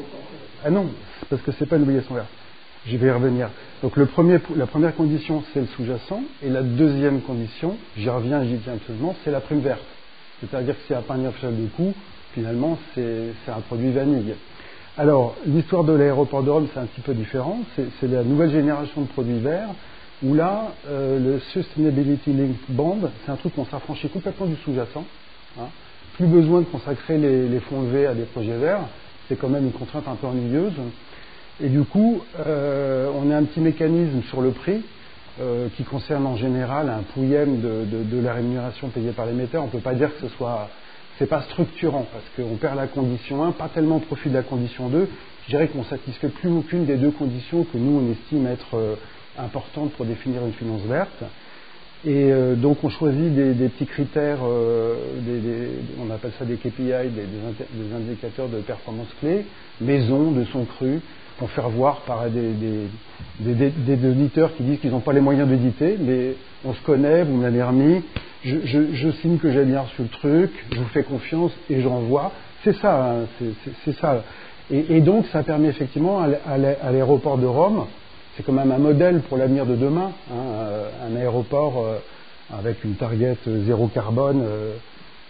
Speaker 3: ah non, c'est parce que c'est pas une obligation verte. Je vais y revenir. Donc le premier, la première condition, c'est le sous-jacent, et la deuxième condition, j'y reviens, j'y tiens absolument, c'est la prime verte. C'est-à-dire que s'il n'y a pas un officiel de coût, finalement, c'est, c'est un produit vanille. Alors, l'histoire de l'aéroport de Rome, c'est un petit peu différent. C'est, c'est la nouvelle génération de produits verts, où là, euh, le Sustainability Linked Bond, c'est un truc qu'on s'affranchit complètement du sous-jacent. Hein. Plus besoin de consacrer les, les fonds levés à des projets verts. C'est quand même une contrainte un peu ennuyeuse. Et du coup, euh, on a un petit mécanisme sur le prix euh, qui concerne en général un pouillème de, de, de la rémunération payée par l'émetteur. On ne peut pas dire que ce soit... C'est pas structurant, parce qu'on perd la condition un, pas tellement au profit de la condition deux. Je dirais qu'on ne satisfait plus aucune des deux conditions que nous, on estime être euh, importantes pour définir une finance verte. Et euh, donc, on choisit des, des petits critères, euh, des, des, on appelle ça des K P I, des, des, des indicateurs de performance clés, maison, de son cru, pour faire voir par des, des, des, des, des auditeurs qui disent qu'ils n'ont pas les moyens d'éditer, mais on se connaît, vous me l'avez remis, je, je, je signe que j'ai bien reçu le truc, je vous fais confiance et j'envoie. C'est ça, hein, c'est, c'est, c'est ça. Et, et donc, ça permet effectivement à, à l'aéroport de Rome, c'est quand même un modèle pour l'avenir de demain, hein, un aéroport euh, avec une target zéro carbone, euh,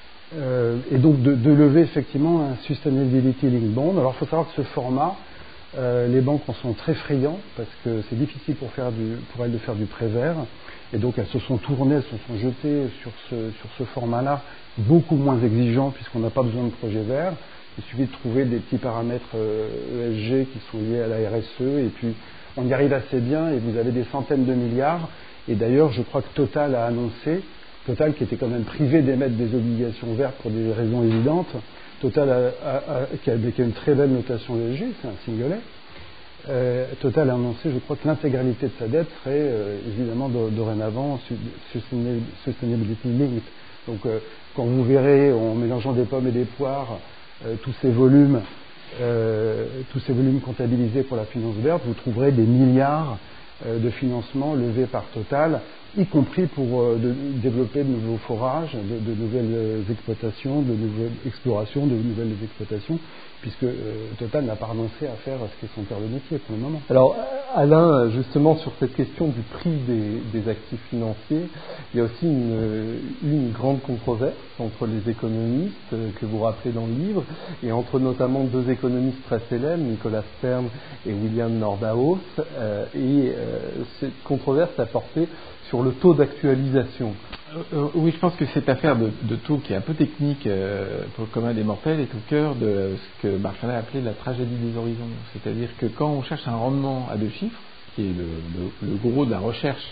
Speaker 3: euh, et donc de, de lever effectivement un Sustainability Linked Bond. Alors, il faut savoir que ce format, Euh, les banques en sont très friands parce que c'est difficile pour, faire du, pour elles de faire du prêt vert. Et donc elles se sont tournées, elles se sont jetées sur ce, sur ce format-là, beaucoup moins exigeant puisqu'on n'a pas besoin de projet vert. Il suffit de trouver des petits paramètres euh, E S G qui sont liés à la R S E et puis on y arrive assez bien et vous avez des centaines de milliards. Et d'ailleurs, je crois que Total a annoncé, Total qui était quand même privé d'émettre des obligations vertes pour des raisons évidentes, Total a, a, a, qui, a, qui a une très belle notation E S G, c'est un single A. Euh, Total a annoncé, je crois que l'intégralité de sa dette serait euh, évidemment do, dorénavant sustainability linked. Donc euh, quand vous verrez en mélangeant des pommes et des poires euh, tous ces volumes, euh, tous ces volumes comptabilisés pour la finance verte, vous trouverez des milliards euh, de financements levés par Total, y compris pour euh, de, développer de nouveaux forages, de, de nouvelles exploitations, de nouvelles explorations, de nouvelles exploitations, puisque euh, Total n'a pas renoncé à faire ce qui est son cœur de métier pour le moment.
Speaker 1: Alors Alain, justement sur cette question du prix des, des actifs financiers, il y a aussi une, une grande controverse entre les économistes que vous rappelez dans le livre, et entre notamment deux économistes très célèbres, Nicolas Stern et William Nordhaus, euh, et euh, cette controverse a porté sur le taux d'actualisation.
Speaker 4: Euh, oui, je pense que cette affaire de, de taux qui est un peu technique euh, pour le commun des mortels est au cœur de ce que Marshall a appelé la tragédie des horizons. C'est-à-dire que quand on cherche un rendement à deux chiffres, qui est le, le, le gros de la recherche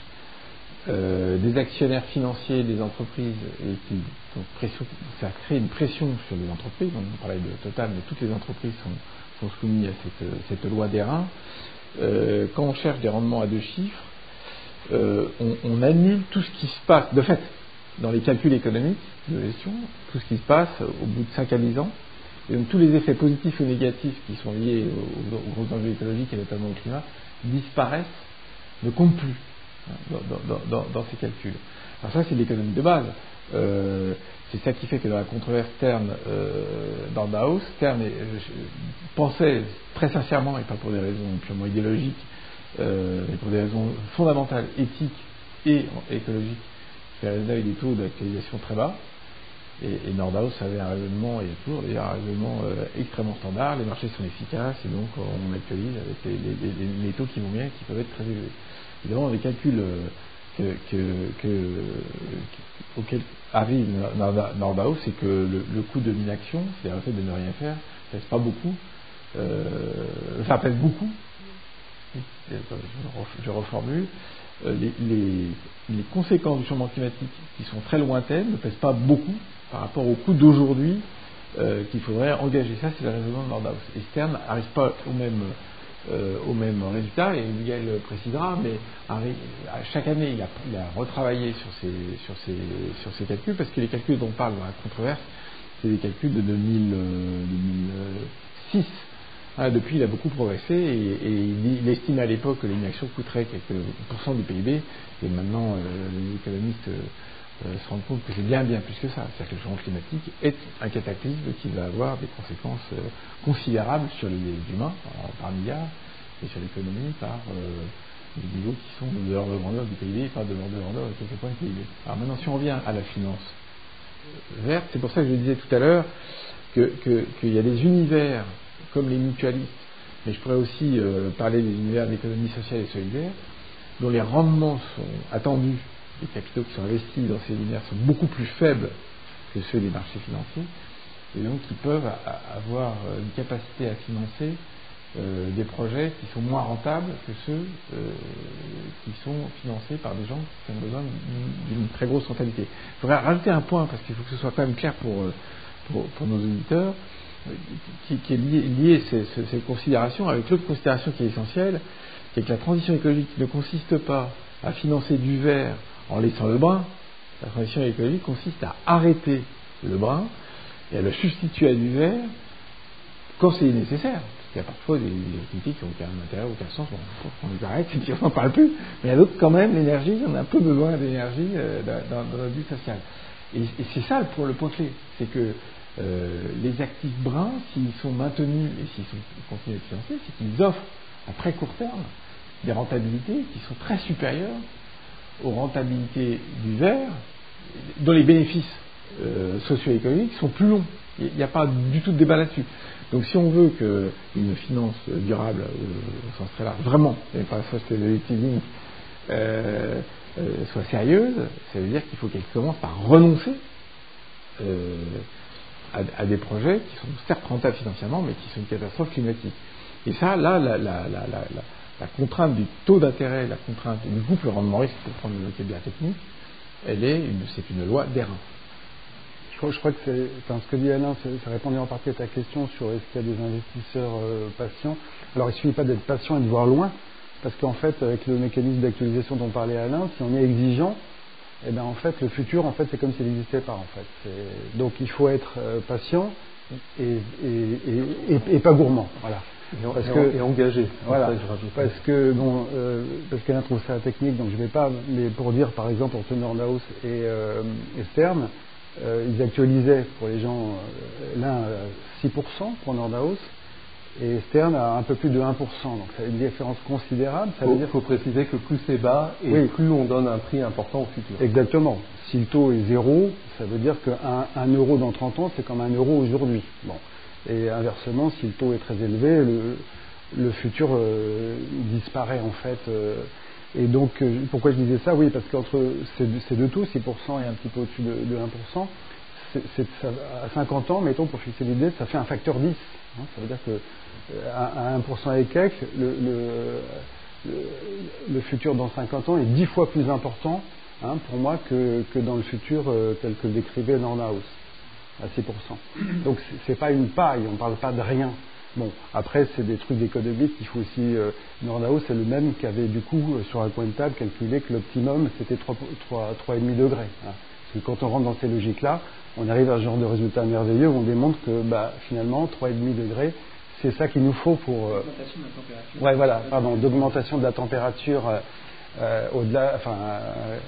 Speaker 4: euh, des actionnaires financiers des entreprises, et qui donc, pression, ça crée une pression sur les entreprises, on parlait de Total, mais toutes les entreprises sont, sont soumises à cette, cette loi d'airain. Euh, quand on cherche des rendements à deux chiffres, Euh, on, on annule tout ce qui se passe, de fait, dans les calculs économiques de gestion, tout ce qui se passe au bout de cinq à dix ans, et donc tous les effets positifs ou négatifs qui sont liés aux, aux gros enjeux écologiques et notamment au climat disparaissent, ne comptent plus dans, dans, dans, dans ces calculs. Alors ça, c'est l'économie de base. Euh, c'est ça qui fait que dans la controverse Stern euh, dans Nordhaus, Stern est, je, pensait très sincèrement, et pas pour des raisons purement idéologiques, Euh, mais pour des raisons fondamentales, éthiques et écologiques, qui avaient des taux d'actualisation très bas. Et, et Nordhaus avait un raisonnement, et toujours d'ailleurs un raisonnement euh, extrêmement standard, les marchés sont efficaces et donc on actualise avec les, les, les, les taux qui vont bien, qui peuvent être très élevés. Évidemment, les calculs euh, que, que, que, que, auxquels arrive Nordhaus, c'est que le, le coût de l'inaction, c'est-à-dire le fait de ne rien faire, pèse pas beaucoup, euh, enfin pèse beaucoup. Je reformule, les, les, les conséquences du changement climatique qui sont très lointaines ne pèsent pas beaucoup par rapport au coût d'aujourd'hui euh, qu'il faudrait engager. Ça, c'est le raisonnement de Nordhaus. Et Stern n'arrive pas au même, euh, au même résultat, et Miguel précisera, mais à chaque année, il a, il a retravaillé sur ces, sur, ces, sur ces calculs, parce que les calculs dont on parle dans la controverse, c'est des calculs de deux mille six. Ah, depuis, il a beaucoup progressé et, et il, il estimait à l'époque que l'inaction coûterait quelques pourcents du P I B, et maintenant euh, les économistes euh, se rendent compte que c'est bien bien plus que ça. C'est-à-dire que le changement climatique est un cataclysme qui va avoir des conséquences euh, considérables sur les humains en, par milliards et sur l'économie par euh, des niveaux qui sont de l'ordre de grandeur du P I B et pas de l'ordre de grandeur de quelques points de P I B. Alors maintenant, si on revient à la finance verte, c'est pour ça que je disais tout à l'heure que, que, qu'il y a des univers comme les mutualistes, mais je pourrais aussi euh, parler des univers d'économie sociale et solidaire, dont les rendements sont attendus, les capitaux qui sont investis dans ces univers sont beaucoup plus faibles que ceux des marchés financiers, et donc qui peuvent a, a, avoir une capacité à financer euh, des projets qui sont moins rentables que ceux euh, qui sont financés par des gens qui ont besoin d'une très grosse rentabilité. Je voudrais rajouter un point, parce qu'il faut que ce soit quand même clair pour, pour, pour nos auditeurs, Qui, qui est lié, lié ces, ces, ces considérations avec l'autre considération qui est essentielle, qui est que la transition écologique ne consiste pas à financer du vert en laissant le brun. La transition écologique consiste à arrêter le brun et à le substituer à du vert quand c'est nécessaire. Il y a parfois des, des activités qui n'ont aucun intérêt, aucun sens, bon, on les arrête, et puis on n'en parle plus. Mais il y a d'autres quand même, l'énergie, on a un peu besoin d'énergie euh, dans, dans, dans notre vie sociale. Et, et c'est ça pour le point clé, c'est que Euh, les actifs bruns, s'ils sont maintenus et s'ils sont continuent à être financés, c'est qu'ils offrent à très court terme des rentabilités qui sont très supérieures aux rentabilités du vert, dont les bénéfices euh, socio-économiques sont plus longs. Il n'y a pas du tout de débat là-dessus. Donc si on veut qu'une finance durable, au sens très large, vraiment, et pas sustainability link, euh, euh, soit sérieuse, ça veut dire qu'il faut qu'elle commence par renoncer euh, à, à des projets qui sont certes rentables financièrement, mais qui sont une catastrophe climatique. Et ça, là, la, la, la, la, la, la contrainte du taux d'intérêt, la contrainte du couple rendement-risque, pour prendre le vocabulaire technique, elle est une, c'est une loi d'airain.
Speaker 3: Je crois, je crois que c'est, enfin, ce que dit Alain, c'est, ça répondait en partie à ta question sur est-ce qu'il y a des investisseurs euh, patients. Alors il ne suffit pas d'être patient et de voir loin, parce qu'en fait, avec le mécanisme d'actualisation dont parlait Alain, si on est exigeant, eh ben en fait, le futur, en fait, c'est comme s'il n'existait pas, en fait. C'est, donc il faut être euh, patient et, et, et, et, et pas gourmand, voilà.
Speaker 1: Et,
Speaker 3: parce
Speaker 1: et,
Speaker 3: que,
Speaker 1: et engagé.
Speaker 3: Voilà. Ça, parce que bon, euh, parce qu'Alain trouve ça technique, donc je ne vais pas. Mais pour dire, par exemple, entre Nordhaus et, euh, et Stern. Euh, ils actualisaient pour les gens, euh, l'un à six pour cent pour Nordhaus et Stern à un peu plus de un pour cent. Donc ça a une différence considérable.
Speaker 1: Il faut, dire... faut préciser que plus c'est bas et oui. plus on donne un prix important au futur.
Speaker 3: Exactement. Si le taux est zéro, ça veut dire qu'un un euro dans trente ans, c'est comme un euro aujourd'hui. Bon. Et inversement, si le taux est très élevé, le, le futur euh, disparaît en fait. Euh, Et donc, euh, pourquoi je disais ça? Oui, parce qu'entre ces, ces deux taux, six pour cent et un petit peu au-dessus de, de un pour cent, c'est, c'est, ça, à cinquante ans, mettons, pour fixer l'idée, ça fait un facteur dix. Hein, ça veut dire que à, à un pour cent et quelques, le, le, le, le futur dans cinquante ans est dix fois plus important hein, pour moi que, que dans le futur euh, tel que décrivait Nordhaus, à six pour cent. Donc, c'est, c'est pas une paille, on ne parle pas de rien. Bon, après, c'est des trucs d'économie qu'il faut aussi... Euh, Nordhaus, c'est le même qui avait, du coup, euh, sur un coin de table, calculé que l'optimum, c'était trois virgule cinq degrés. Hein. Parce que quand on rentre dans ces logiques-là, on arrive à ce genre de résultat merveilleux où on démontre que, bah, finalement, trois virgule cinq degrés, c'est ça qu'il nous faut pour... Euh,
Speaker 2: d'augmentation de la température.
Speaker 3: Ouais, voilà, pardon, d'augmentation de la température euh, euh, au-delà... Enfin... Euh,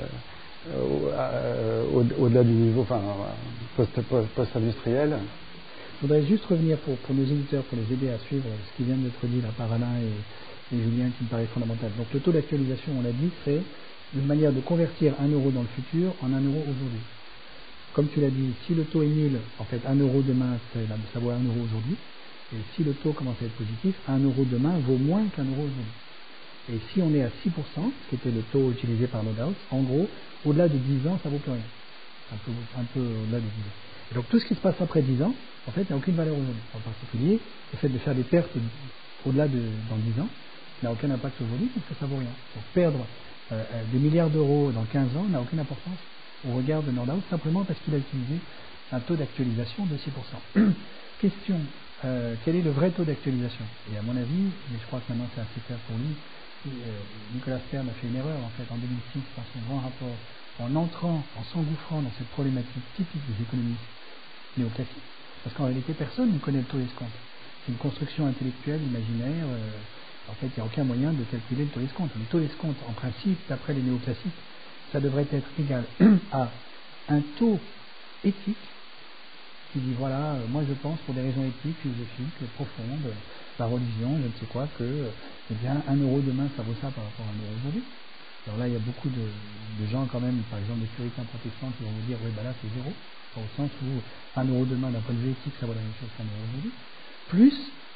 Speaker 3: euh, au, au-delà du niveau enfin, post, post, post-industriel.
Speaker 2: Je voudrais juste revenir pour, pour nos éditeurs, pour les aider à suivre ce qui vient d'être dit là par Alain et, et Julien, qui me paraît fondamental. Donc le taux d'actualisation, on l'a dit, c'est une manière de convertir un euro dans le futur en un euro aujourd'hui. Comme tu l'as dit, si le taux est nul, en fait un euro demain, ça vaut un euro aujourd'hui. Et si le taux commence à être positif, un euro demain vaut moins qu'un euro aujourd'hui. Et si on est à six pour cent, ce qui était le taux utilisé par Nordhaus, en gros, au-delà de dix ans, ça ne vaut plus rien. Un peu, un peu au-delà de dix ans. Et donc tout ce qui se passe après dix ans, en fait, n'a aucune valeur aujourd'hui. En particulier, le fait de faire des pertes au-delà de dans dix ans n'a aucun impact aujourd'hui parce que ça vaut rien. Donc perdre euh, des milliards d'euros dans quinze ans n'a aucune importance au regard de Nordhaus, simplement parce qu'il a utilisé un taux d'actualisation de six pour cent. Question, euh, quel est le vrai taux d'actualisation? Et à mon avis, mais je crois que maintenant c'est assez clair pour lui, euh, Nicolas Stern a fait une erreur en fait en deux mille six dans son grand rapport, en entrant, en s'engouffrant dans cette problématique typique des économistes néoclassiques. Parce qu'en réalité, personne ne connaît le taux d'escompte. C'est une construction intellectuelle, imaginaire. Euh, en fait, il n'y a aucun moyen de calculer le taux d'escompte. Le taux d'escompte, en principe, d'après les néoclassiques, ça devrait être égal à un taux éthique qui dit, voilà, euh, moi je pense pour des raisons éthiques, philosophiques, profondes, euh, la religion, je ne sais quoi, que euh, eh bien, un euro demain, ça vaut ça par rapport à un euro aujourd'hui. Alors là, il y a beaucoup de, de gens quand même, par exemple des puritains protestants, qui vont vous dire, oui, ben là, c'est zéro. Au sens où un euro demain, d'un point de vue éthique, ça vaut la même chose qu'un euro aujourd'hui, plus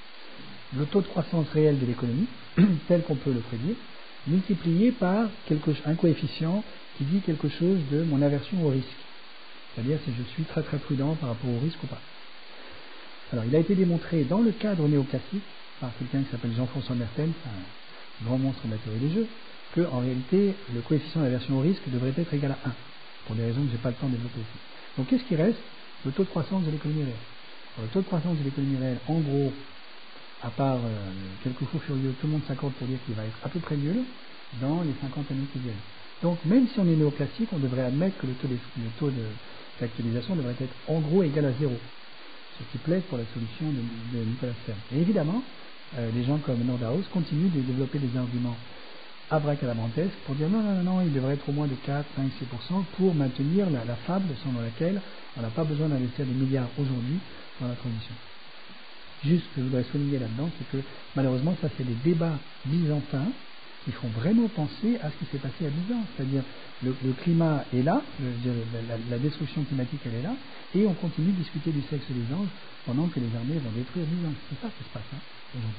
Speaker 2: le taux de croissance réel de l'économie, tel qu'on peut le prédire, multiplié par quelque, un coefficient qui dit quelque chose de mon aversion au risque. C'est-à-dire si je suis très très prudent par rapport au risque ou pas. Alors, il a été démontré dans le cadre néoclassique, par quelqu'un qui s'appelle Jean-François Mertens, un grand monstre de la théorie des jeux, qu'en réalité, le coefficient d'aversion au risque devrait être égal à un, pour des raisons que je n'ai pas le temps de développer ici. Donc qu'est-ce qui reste? Le taux de croissance de l'économie réelle. Alors, le taux de croissance de l'économie réelle, en gros, à part euh, quelques fous furieux, tout le monde s'accorde pour dire qu'il va être à peu près nul dans les cinquante années qui viennent. Donc même si on est néoclassique, on devrait admettre que le taux, de, le taux de, d'actualisation devrait être en gros égal à zéro. Ce qui plaide pour la solution de, de Nicolas Stern. Et évidemment, euh, les gens comme Nordhaus continuent de développer des arguments abracadabrantesques pour dire non, non, non, non, il devrait être au moins de quatre, cinq, six pour cent pour maintenir la, la fable selon laquelle on n'a pas besoin d'investir des milliards aujourd'hui dans la transition. Juste ce que je voudrais souligner là-dedans, c'est que malheureusement, ça c'est des débats byzantins qui font vraiment penser à ce qui s'est passé il y a dix ans. C'est-à-dire, le, le climat est là, le, la, la destruction climatique, elle est là, et on continue de discuter du sexe des anges pendant que les armées vont détruire dix ans. C'est ça qui se passe hein, aujourd'hui.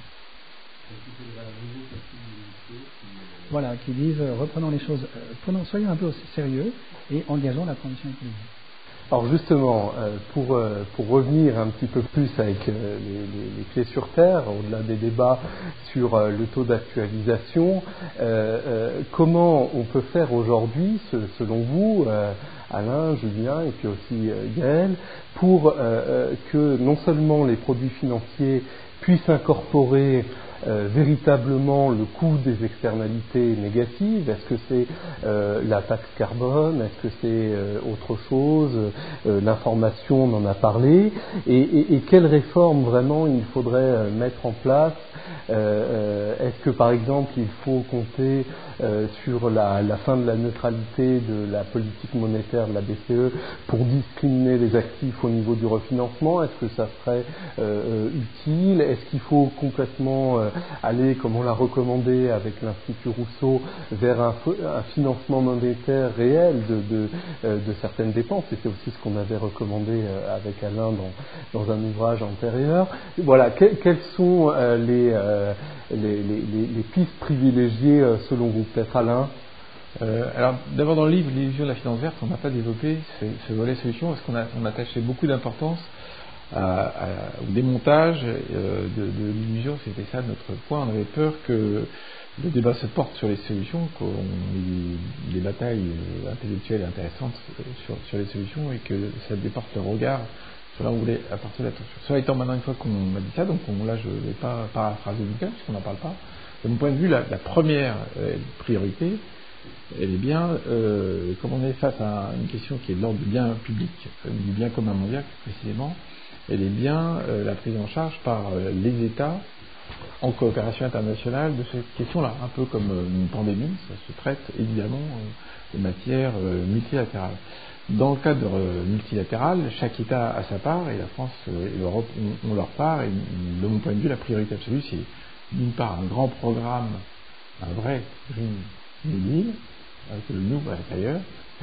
Speaker 2: Voilà, qui disent euh, reprenons les choses, euh, prenons, soyons un peu sérieux et engageons la transition écologique.
Speaker 1: Alors justement, euh, pour, euh, pour revenir un petit peu plus avec euh, les, les, les pieds sur terre, au-delà des débats sur euh, le taux d'actualisation, euh, euh, comment on peut faire aujourd'hui, ce, selon vous, euh, Alain, Julien et puis aussi euh, Gaël, pour euh, euh, que non seulement les produits financiers puissent incorporer Euh, véritablement le coût des externalités négatives? Est-ce que c'est euh, la taxe carbone? Est-ce que c'est euh, autre chose? euh, L'information, on en a parlé. Et, et, et quelles réformes vraiment il faudrait euh, mettre en place? euh, euh, Est-ce que par exemple il faut compter euh, sur la, la fin de la neutralité de la politique monétaire de la B C E pour discriminer les actifs au niveau du refinancement? Est-ce que ça serait euh, utile? Est-ce qu'il faut complètement euh, aller, comme on l'a recommandé avec l'Institut Rousseau, vers un, un financement monétaire réel de, de, euh, de certaines dépenses? Et c'est aussi ce qu'on avait recommandé euh, avec Alain dans, dans un ouvrage antérieur. Voilà, que, quelles sont euh, les, euh, les, les, les, les pistes privilégiées euh, selon vous? Peut-être Alain?
Speaker 4: Euh, alors, d'abord dans le livre L'illusion de la finance verte, on n'a pas développé ce, ce volet solution parce qu'on a on attachait beaucoup d'importance à, à, au démontage euh, de, de l'illusion. C'était ça notre point. On avait peur que le débat se porte sur les solutions, qu'on ait des batailles intellectuelles intéressantes sur, sur les solutions et que ça déporte le regard sur là où on voulait apporter l'attention. Cela étant, maintenant, une fois qu'on m'a dit ça, donc on, là je ne vais pas paraphraser le bouquin puisqu'on n'en parle pas. De mon point de vue, la, la première euh, priorité, elle est bien, euh, comme on est face à une question qui est de l'ordre du bien public, du bien commun mondial plus précisément, elle est bien euh, la prise en charge par euh, les États en coopération internationale de cette question-là, un peu comme euh, une pandémie, ça se traite évidemment euh, de matière euh, multilatérale. Dans le cadre euh, multilatéral, chaque État a sa part et la France euh, et l'Europe ont, ont leur part et de mon point de vue, la priorité absolue, c'est d'une part un grand programme, un vrai Green New Deal, avec le nous à l'intérieur,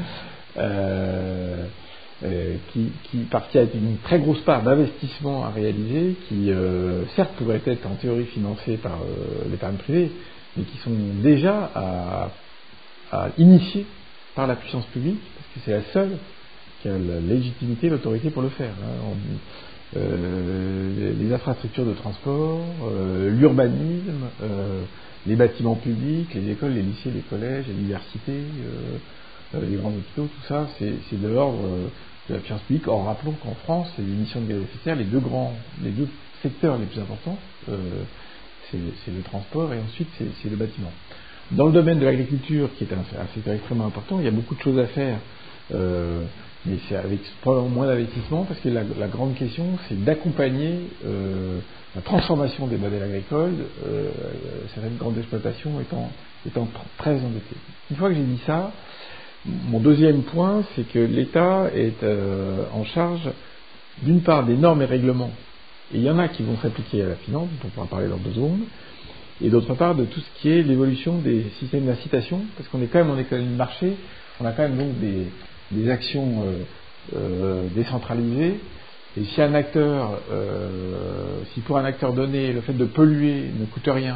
Speaker 4: euh, euh, qui, qui partie à une très grosse part d'investissement à réaliser, qui euh, certes pourraient être en théorie financés par euh, l'épargne privée, mais qui sont déjà à, à initier par la puissance publique, parce que c'est la seule qui a la légitimité, l'autorité pour le faire. Hein. On, euh, les infrastructures de transport, euh, l'urbanisme, euh, les bâtiments publics, les écoles, les lycées, les collèges, les universités, euh, euh, les grands hôpitaux, tout ça, c'est, c'est de l'ordre euh, de la puissance publique. Or, rappelons qu'en France, les émissions de gaz à effet de serre, les deux grands, les deux secteurs les plus importants, euh, c'est, c'est le transport et ensuite c'est, c'est le bâtiment. Dans le domaine de l'agriculture, qui est un, un secteur extrêmement important, il y a beaucoup de choses à faire, euh, mais c'est avec probablement moins d'investissement, parce que la, la grande question, c'est d'accompagner euh, la transformation des modèles agricoles, euh, certaines grandes exploitations étant, étant très endettées. Une fois que j'ai dit ça, mon deuxième point, c'est que l'État est euh, en charge, d'une part, des normes et règlements, et il y en a qui vont s'appliquer à la finance, dont on pourra parler dans deux secondes, et d'autre part, de tout ce qui est l'évolution des systèmes d'incitation, parce qu'on est quand même en économie de marché, on a quand même donc des, des actions euh, euh, décentralisées, et si un acteur, euh, si pour un acteur donné, le fait de polluer ne coûte rien,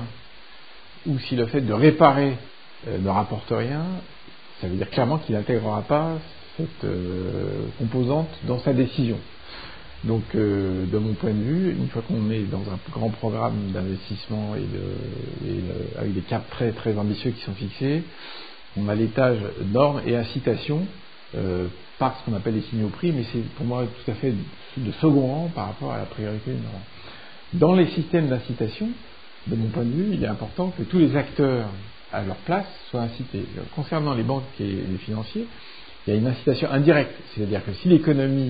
Speaker 4: ou si le fait de réparer euh, ne rapporte rien, ça veut dire clairement qu'il n'intégrera pas cette euh, composante dans sa décision. Donc, euh, de mon point de vue, une fois qu'on est dans un grand programme d'investissement et, de, et de, avec des caps très très ambitieux qui sont fixés, on a l'étage normes et incitations euh, par ce qu'on appelle les signaux prix, mais c'est pour moi tout à fait de, de second rang par rapport à la priorité numéro un. Dans les systèmes d'incitation, de mon point de vue, il est important que tous les acteurs à leur place soient incités. Concernant les banques et les financiers, il y a une incitation indirecte, c'est-à-dire que si l'économie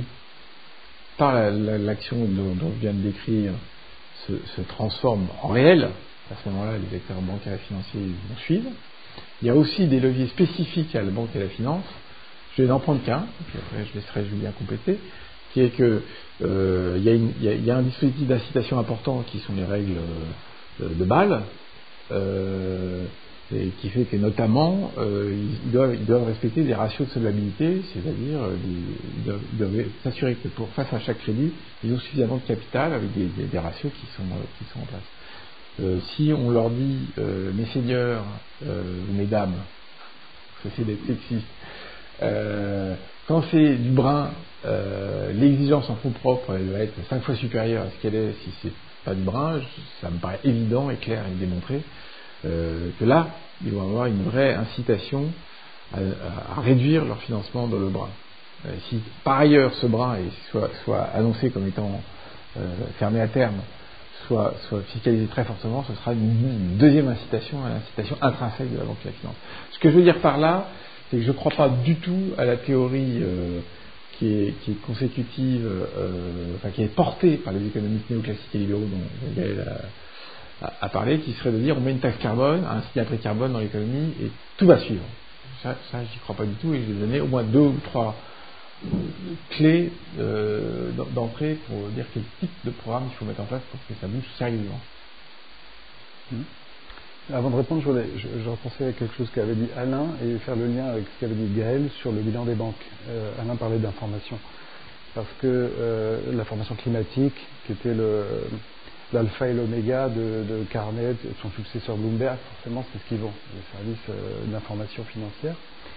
Speaker 4: par la, la, l'action dont, dont je viens de décrire, se, se transforme en réel, à ce moment-là, les acteurs bancaires et financiers vont suivre. Il y a aussi des leviers spécifiques à la banque et à la finance. Je vais en prendre qu'un, puis après je laisserai Julien compléter, qui est que euh, il, y a une, il, y a, il y a un dispositif d'incitation important qui sont les règles euh, de Bâle, euh, Et qui fait que notamment euh, ils, doivent, ils doivent respecter des ratios de solvabilité, c'est-à-dire euh, ils doivent, ils doivent s'assurer que pour face à chaque crédit, ils ont suffisamment de capital avec des, des, des ratios qui sont, euh, qui sont en place. Euh, si on leur dit euh, mes seigneurs euh, ou mesdames, j'essaie d'être sexy, euh, quand c'est du brun, euh, l'exigence en fonds propres elle va être cinq fois supérieure à ce qu'elle est si c'est pas du brun, ça me paraît évident et clair et démontré. Euh, que là, ils vont avoir une vraie incitation à, à, à réduire leur financement dans le brun. Euh, si par ailleurs ce brun est, soit, soit annoncé comme étant euh, fermé à terme, soit, soit fiscalisé très fortement, ce sera une, une deuxième incitation à l'incitation intrinsèque de la banque de la finance. Ce que je veux dire par là, c'est que je ne crois pas du tout à la théorie euh, qui, est, qui est consécutive, euh, enfin qui est portée par les économistes néoclassiques et libéraux dont, dont Gaël a à parler, qui serait de dire on met une taxe carbone, un signe après carbone dans l'économie et tout va suivre. Ça, ça j'y crois pas du tout et je vais donner au moins deux ou trois clés euh, d'entrée pour dire quel type de programme il faut mettre en place pour que ça bouge sérieusement.
Speaker 3: Mmh. Avant de répondre, je, voulais, je, je repensais à quelque chose qu'avait dit Alain et faire le lien avec ce qu'avait dit Gaël sur le bilan des banques. Euh, Alain parlait d'information. Parce que euh, l'information climatique, qui était le l'alpha et l'oméga de, de Carnet, de son successeur Bloomberg, forcément c'est ce qu'ils vendent, les services euh, d'information financière.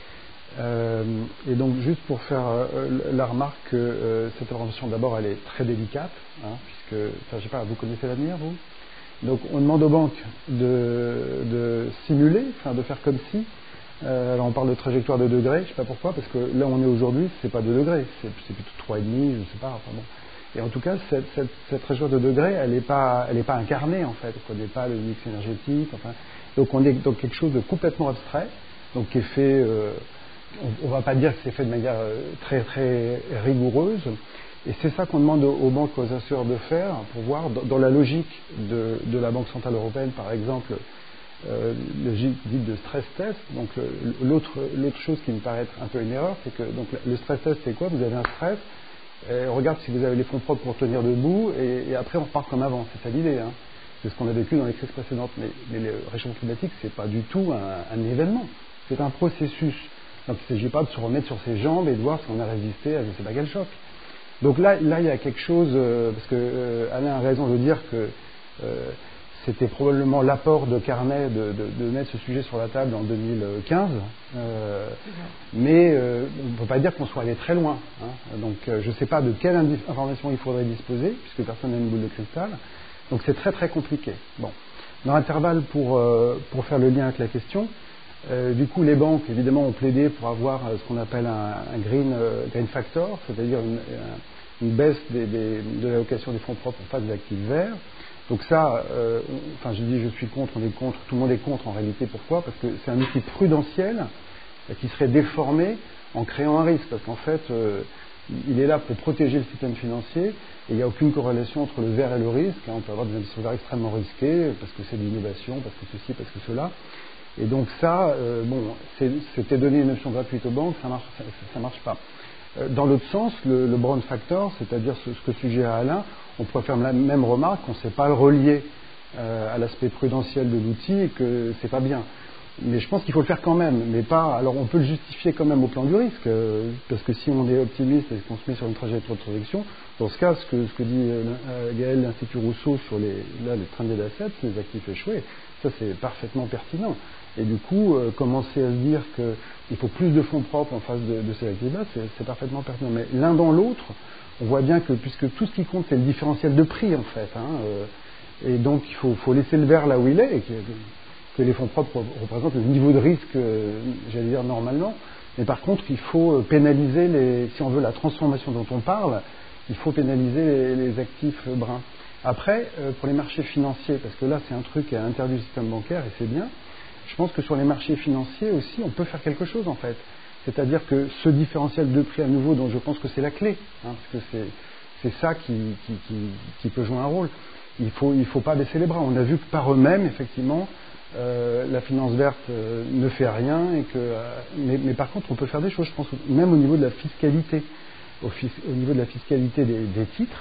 Speaker 3: Euh, et donc juste pour faire euh, la remarque que euh, cette information d'abord elle est très délicate, hein, puisque, enfin je sais pas, vous connaissez l'avenir vous ? Donc on demande aux banques de, de simuler, enfin de faire comme si, euh, alors on parle de trajectoire de degrés, je sais pas pourquoi, parce que là où on est aujourd'hui c'est pas deux degrés, c'est, c'est plutôt trois virgule cinq, je sais pas, enfin bon. Et en tout cas, cette, cette, cette trajectoire de degrés, elle n'est pas, elle n'est pas incarnée en fait. On ne connaît pas le mix énergétique. Enfin, donc on est dans quelque chose de complètement abstrait, donc qui est fait. Euh, on ne va pas dire que c'est fait de manière très très rigoureuse. Et c'est ça qu'on demande aux banques, aux assureurs de faire, pour voir dans, dans la logique de, de la Banque centrale européenne, par exemple, euh, le dit de stress test. Donc l'autre l'autre chose qui me paraît être un peu une erreur, c'est que donc le stress test, c'est quoi ? Vous avez un stress. Et on regarde si vous avez les fonds propres pour tenir debout, et, et après on repart comme avant. C'est ça l'idée. Hein. C'est ce qu'on a vécu dans les crises précédentes. Mais, mais le réchauffement climatique, c'est pas du tout un, un événement. C'est un processus. Donc il ne s'agit pas de se remettre sur ses jambes et de voir si on a résisté à je ne sais pas quel choc. Donc là, là il y a quelque chose, euh, parce que euh, Alain a raison de dire que euh, c'était probablement l'apport de Carnet de, de, de mettre ce sujet sur la table en deux mille quinze, euh, mais euh, on ne peut pas dire qu'on soit allé très loin. Hein. Donc euh, je ne sais pas de quelle information il faudrait disposer, puisque personne n'a une boule de cristal. Donc c'est très très compliqué. Bon. Dans l'intervalle, pour, euh, pour faire le lien avec la question, euh, du coup les banques évidemment ont plaidé pour avoir euh, ce qu'on appelle un, un green, euh, green factor, c'est-à-dire une, une baisse des, des, de l'allocation des fonds propres en face des actifs verts. Donc ça, euh, enfin je dis je suis contre, on est contre, tout le monde est contre en réalité. Pourquoi ? Parce que c'est un outil prudentiel euh, qui serait déformé en créant un risque. Parce qu'en fait, euh, il est là pour protéger le système financier et il n'y a aucune corrélation entre le vert et le risque. Hein, on peut avoir des investissements verts extrêmement risqués parce que c'est de l'innovation, parce que ceci, parce que cela. Et donc ça, euh, bon, c'est, c'était donner une option gratuite aux banques, ça marche, ça, ça marche pas. Euh, dans l'autre sens, le, le brown factor, c'est-à-dire ce, ce que suggère Alain, on pourrait faire la même remarque qu'on ne sait pas le relier euh, à l'aspect prudentiel de l'outil et que c'est pas bien. Mais je pense qu'il faut le faire quand même, mais pas. Alors on peut le justifier quand même au plan du risque, euh, parce que si on est optimiste et qu'on se met sur une trajectoire de projection, dans ce cas, ce que, ce que dit euh, Gaël, l'Institut Rousseau sur les, là, les stranded assets, les actifs échoués, ça c'est parfaitement pertinent. Et du coup, euh, commencer à se dire qu'il faut plus de fonds propres en face de, de ces actifs-là, c'est, c'est parfaitement pertinent. Mais l'un dans l'autre, on voit bien que puisque tout ce qui compte, c'est le différentiel de prix en fait, hein, euh, et donc il faut, faut laisser le verre là où il est, et que, que les fonds propres représentent le niveau de risque, euh, j'allais dire normalement. Mais par contre, il faut pénaliser les, si on veut la transformation dont on parle, il faut pénaliser les, les actifs bruns. Après, euh, pour les marchés financiers, parce que là c'est un truc qui est interdit du système bancaire et c'est bien. Je pense que sur les marchés financiers aussi, on peut faire quelque chose en fait. C'est-à-dire que ce différentiel de prix à nouveau, dont je pense que c'est la clé, hein, parce que c'est, c'est ça qui, qui, qui, qui peut jouer un rôle. Il ne faut, il faut pas baisser les bras. On a vu que par eux-mêmes, effectivement, euh, la finance verte euh, ne fait rien. Et que, euh, mais, mais par contre, on peut faire des choses, je pense, même au niveau de la fiscalité. Au, fis, au niveau de la fiscalité des, des titres,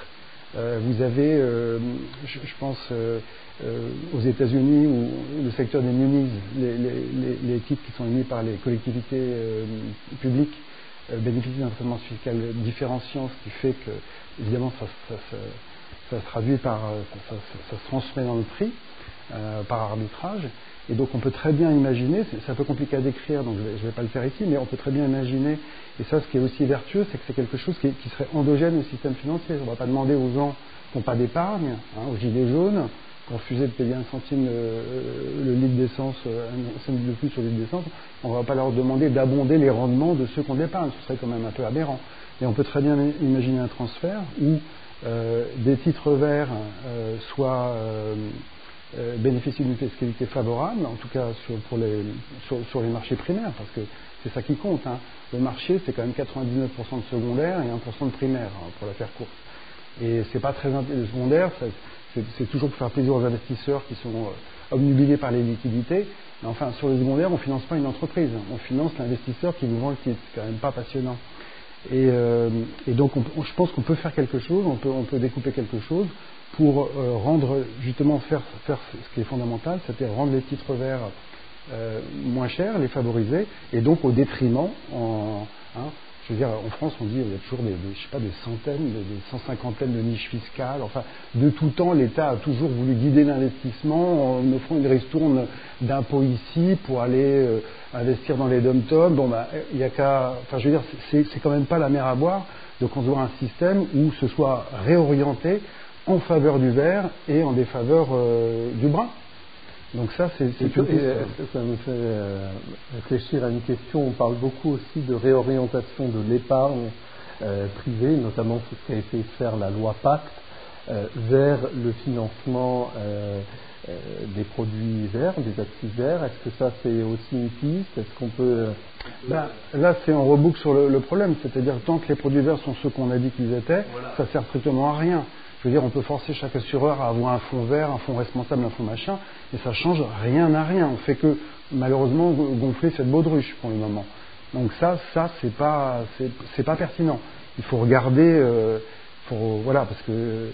Speaker 3: Euh, vous avez, euh, je, je pense, euh, euh, aux États-Unis, où le secteur des munis, les, les, les, les titres qui sont émis par les collectivités euh, publiques, euh, bénéficient d'un traitement fiscal différenciant, ce qui fait que, évidemment, ça, ça, ça, ça se traduit par, ça, ça, ça se transmet dans le prix, euh, par arbitrage. Et donc on peut très bien imaginer, c'est un peu compliqué à décrire, donc je ne vais pas le faire ici, mais on peut très bien imaginer, et ça ce qui est aussi vertueux, c'est que c'est quelque chose qui, qui serait endogène au système financier. On ne va pas demander aux gens qui n'ont pas d'épargne, hein, aux gilets jaunes, qui ont refusé de payer un centime le, le litre d'essence, un centime de plus sur le litre d'essence, on ne va pas leur demander d'abonder les rendements de ceux qui ont de l'épargne, ce serait quand même un peu aberrant. Et on peut très bien imaginer un transfert où euh, des titres verts euh, soient... Euh, Euh, bénéficient d'une fiscalité favorable, en tout cas sur, pour les, sur, sur les marchés primaires, parce que c'est ça qui compte. Hein. Le marché, c'est quand même quatre-vingt-dix-neuf pour cent de secondaire et un pour cent de primaire, hein, pour la faire courte. Et c'est pas très le secondaire, c'est, c'est toujours pour faire plaisir aux investisseurs qui sont euh, obnubilés par les liquidités. Mais enfin, sur le secondaire, on finance pas une entreprise, on finance l'investisseur qui nous vend le titre. C'est quand même pas passionnant. Et, euh, et donc, on, on, je pense qu'on peut faire quelque chose, on peut, on peut découper quelque chose pour euh, rendre, justement, faire, faire ce qui est fondamental, c'est-à-dire rendre les titres verts euh, moins chers, les favoriser, et donc au détriment, en, hein, je veux dire, en France, on dit il y a toujours des, des je sais pas, des centaines, des, des cent cinquantaines de niches fiscales. Enfin, de tout temps, l'État a toujours voulu guider l'investissement en offrant une ristourne d'impôts ici pour aller euh, investir dans les dom-toms. Bon, bah, il y a qu'à, enfin, je veux dire, c'est, c'est quand même pas la mer à boire de construire un système où ce soit réorienté en faveur du vert et en défaveur euh, du brun. Donc ça, c'est, c'est
Speaker 1: tout. Ça me fait euh, réfléchir à une question. On parle beaucoup aussi de réorientation de l'épargne euh, privée, notamment tout ce qui a été faire la loi Pacte, euh, vers le financement euh, euh, des produits verts, des actifs verts. Est-ce que ça, c'est aussi une piste? Est-ce qu'on peut... Euh,
Speaker 3: ben, là, c'est en reboucle sur le, le problème. C'est-à-dire tant que les produits verts sont ceux qu'on a dit qu'ils étaient, voilà, ça sert strictement à rien. Je veux dire, on peut forcer chaque assureur à avoir un fonds vert, un fonds responsable, un fonds machin, et ça change rien à rien. On fait que, malheureusement, gonfler cette baudruche pour le moment. Donc ça, ça, c'est pas, c'est, c'est pas pertinent. Il faut regarder, euh, pour, voilà, parce que, euh,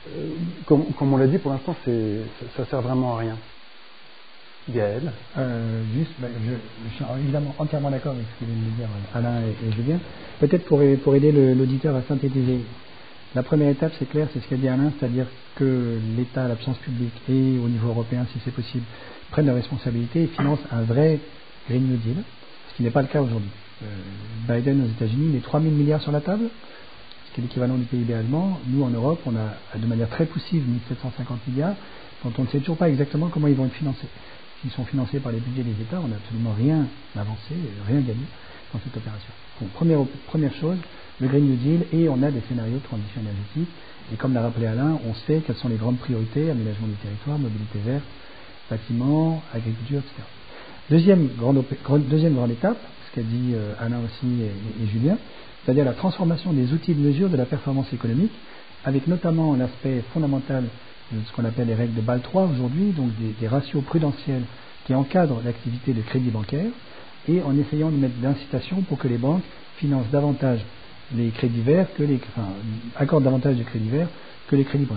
Speaker 3: comme, comme on l'a dit, pour l'instant, c'est, ça, ça sert vraiment à rien.
Speaker 2: Gaël, euh, juste, ben, je, je suis évidemment entièrement d'accord avec ce que viennent de dire Alain et, et Julien. Peut-être pour, pour aider le, l'auditeur à synthétiser. La première étape, c'est clair, c'est ce qu'a dit Alain, c'est-à-dire que l'État, la puissance publique et au niveau européen, si c'est possible, prennent leurs responsabilités et financent un vrai Green New Deal, ce qui n'est pas le cas aujourd'hui. Euh, Biden aux États-Unis met trois mille milliards sur la table, ce qui est l'équivalent du P I B allemand. Nous, en Europe, on a de manière très poussive mis sept cent cinquante milliards, dont on ne sait toujours pas exactement comment ils vont être financés. S'ils sont financés par les budgets des États, on n'a absolument rien avancé, rien gagné dans cette opération. Donc, première, première chose, le Green New Deal, et on a des scénarios de transition énergétique. Et comme l'a rappelé Alain, on sait quelles sont les grandes priorités: aménagement du territoire, mobilité verte, bâtiment, agriculture, et cetera. Deuxième grande, deuxième grande étape, ce qu'a dit euh, Alain aussi et, et Julien, c'est-à-dire la transformation des outils de mesure de la performance économique, avec notamment l'aspect fondamental de ce qu'on appelle les règles de Bâle trois aujourd'hui, donc des, des ratios prudentiels qui encadrent l'activité de crédit bancaire, et en essayant de mettre d'incitation pour que les banques financent davantage les crédits verts, que les, enfin, accordent davantage de crédits verts que les crédits bruns.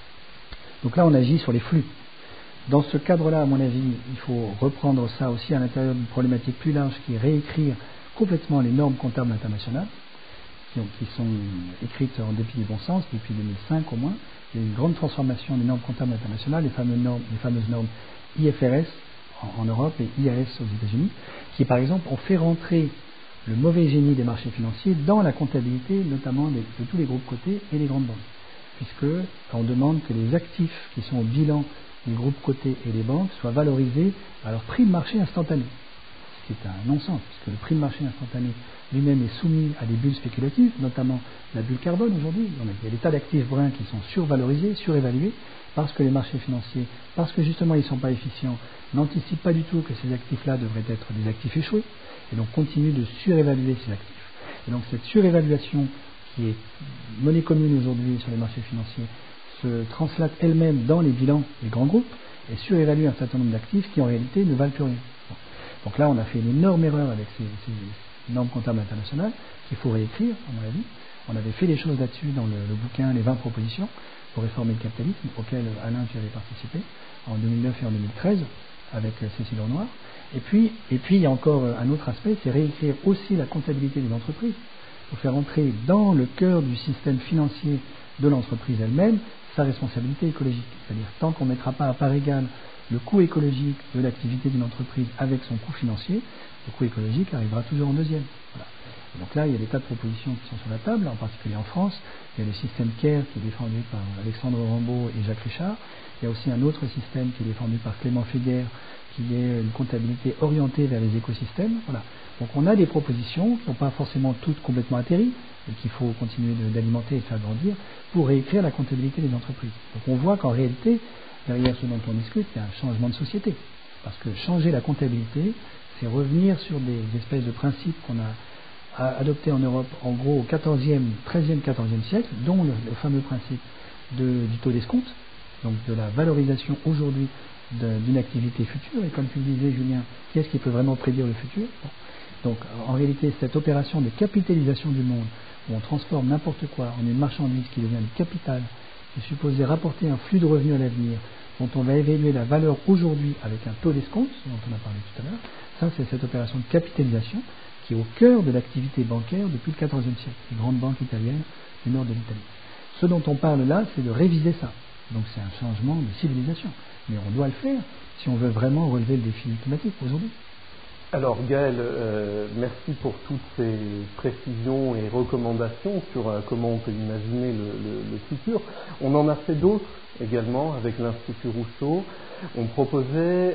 Speaker 2: Donc là, on agit sur les flux. Dans ce cadre-là, à mon avis, il faut reprendre ça aussi à l'intérieur d'une problématique plus large qui est réécrire complètement les normes comptables internationales, qui, ont, qui sont écrites en dépit du bon sens depuis deux mille cinq au moins. Il y a une grande transformation des normes comptables internationales, les fameuses normes, les fameuses normes I F R S en, en Europe et I A S aux États-Unis, qui par exemple ont fait rentrer le mauvais génie des marchés financiers dans la comptabilité, notamment de, de tous les groupes cotés et les grandes banques. Puisque on demande que les actifs qui sont au bilan des groupes cotés et des banques soient valorisés à leur prix de marché instantané. Ce qui est un non-sens, puisque le prix de marché instantané lui-même est soumis à des bulles spéculatives, notamment la bulle carbone aujourd'hui. Il y a des tas d'actifs bruns qui sont survalorisés, surévalués, parce que les marchés financiers, parce que justement ils ne sont pas efficients, n'anticipent pas du tout que ces actifs-là devraient être des actifs échoués, et donc continuent de surévaluer ces actifs. Et donc cette surévaluation qui est monnaie commune aujourd'hui sur les marchés financiers se translate elle-même dans les bilans des grands groupes et surévalue un certain nombre d'actifs qui en réalité ne valent plus rien. Bon. Donc là on a fait une énorme erreur avec ces, ces normes comptables internationales qu'il faut réécrire, à mon avis, On avait fait des choses là-dessus dans le, le bouquin Les vingt propositions pour réformer le capitalisme, auquel Alain, tu avais participé en deux mille neuf et en deux mille treize avec Cécile Renoir. Et puis, et puis il y a encore un autre aspect, c'est réécrire aussi la comptabilité des entreprises pour faire entrer dans le cœur du système financier de l'entreprise elle-même sa responsabilité écologique. C'est-à-dire, tant qu'on ne mettra pas à part égale le coût écologique de l'activité d'une entreprise avec son coût financier, le coût écologique arrivera toujours en deuxième. Voilà. Et donc là, il y a des tas de propositions qui sont sur la table, en particulier en France. Il y a le système CARE qui est défendu par Alexandre Rambaud et Jacques Richard. Il y a aussi un autre système qui est défendu par Clément Féguer, qui est une comptabilité orientée vers les écosystèmes. Voilà. Donc on a des propositions qui ne sont pas forcément toutes complètement atterries, et qu'il faut continuer de, d'alimenter et de faire grandir pour réécrire la comptabilité des entreprises. Donc on voit qu'en réalité, derrière ce dont on discute, il y a un changement de société. Parce que changer la comptabilité, c'est revenir sur des espèces de principes qu'on a adoptés en Europe, en gros au quatorzième, treizième, quatorzième siècle, dont le, le fameux principe de, du taux d'escompte, donc de la valorisation aujourd'hui de, d'une activité future. Et comme tu le disais, Julien, qui est-ce qui peut vraiment prédire le futur? Bon. Donc en réalité, cette opération de capitalisation du monde, où on transforme n'importe quoi en une marchandise qui devient du capital, qui est supposé rapporter un flux de revenus à l'avenir, dont on va évaluer la valeur aujourd'hui avec un taux d'escompte, dont on a parlé tout à l'heure, ça c'est cette opération de capitalisation qui est au cœur de l'activité bancaire depuis le quatorzième siècle, les grandes banques italiennes du nord de l'Italie. Ce dont on parle là, c'est de réviser ça. Donc c'est un changement de civilisation. Mais on doit le faire si on veut vraiment relever le défi climatique aujourd'hui.
Speaker 1: Alors Gaël, euh, merci pour toutes ces précisions et recommandations sur euh, comment on peut imaginer le, le, le futur. On en a fait d'autres également avec l'Institut Rousseau. On proposait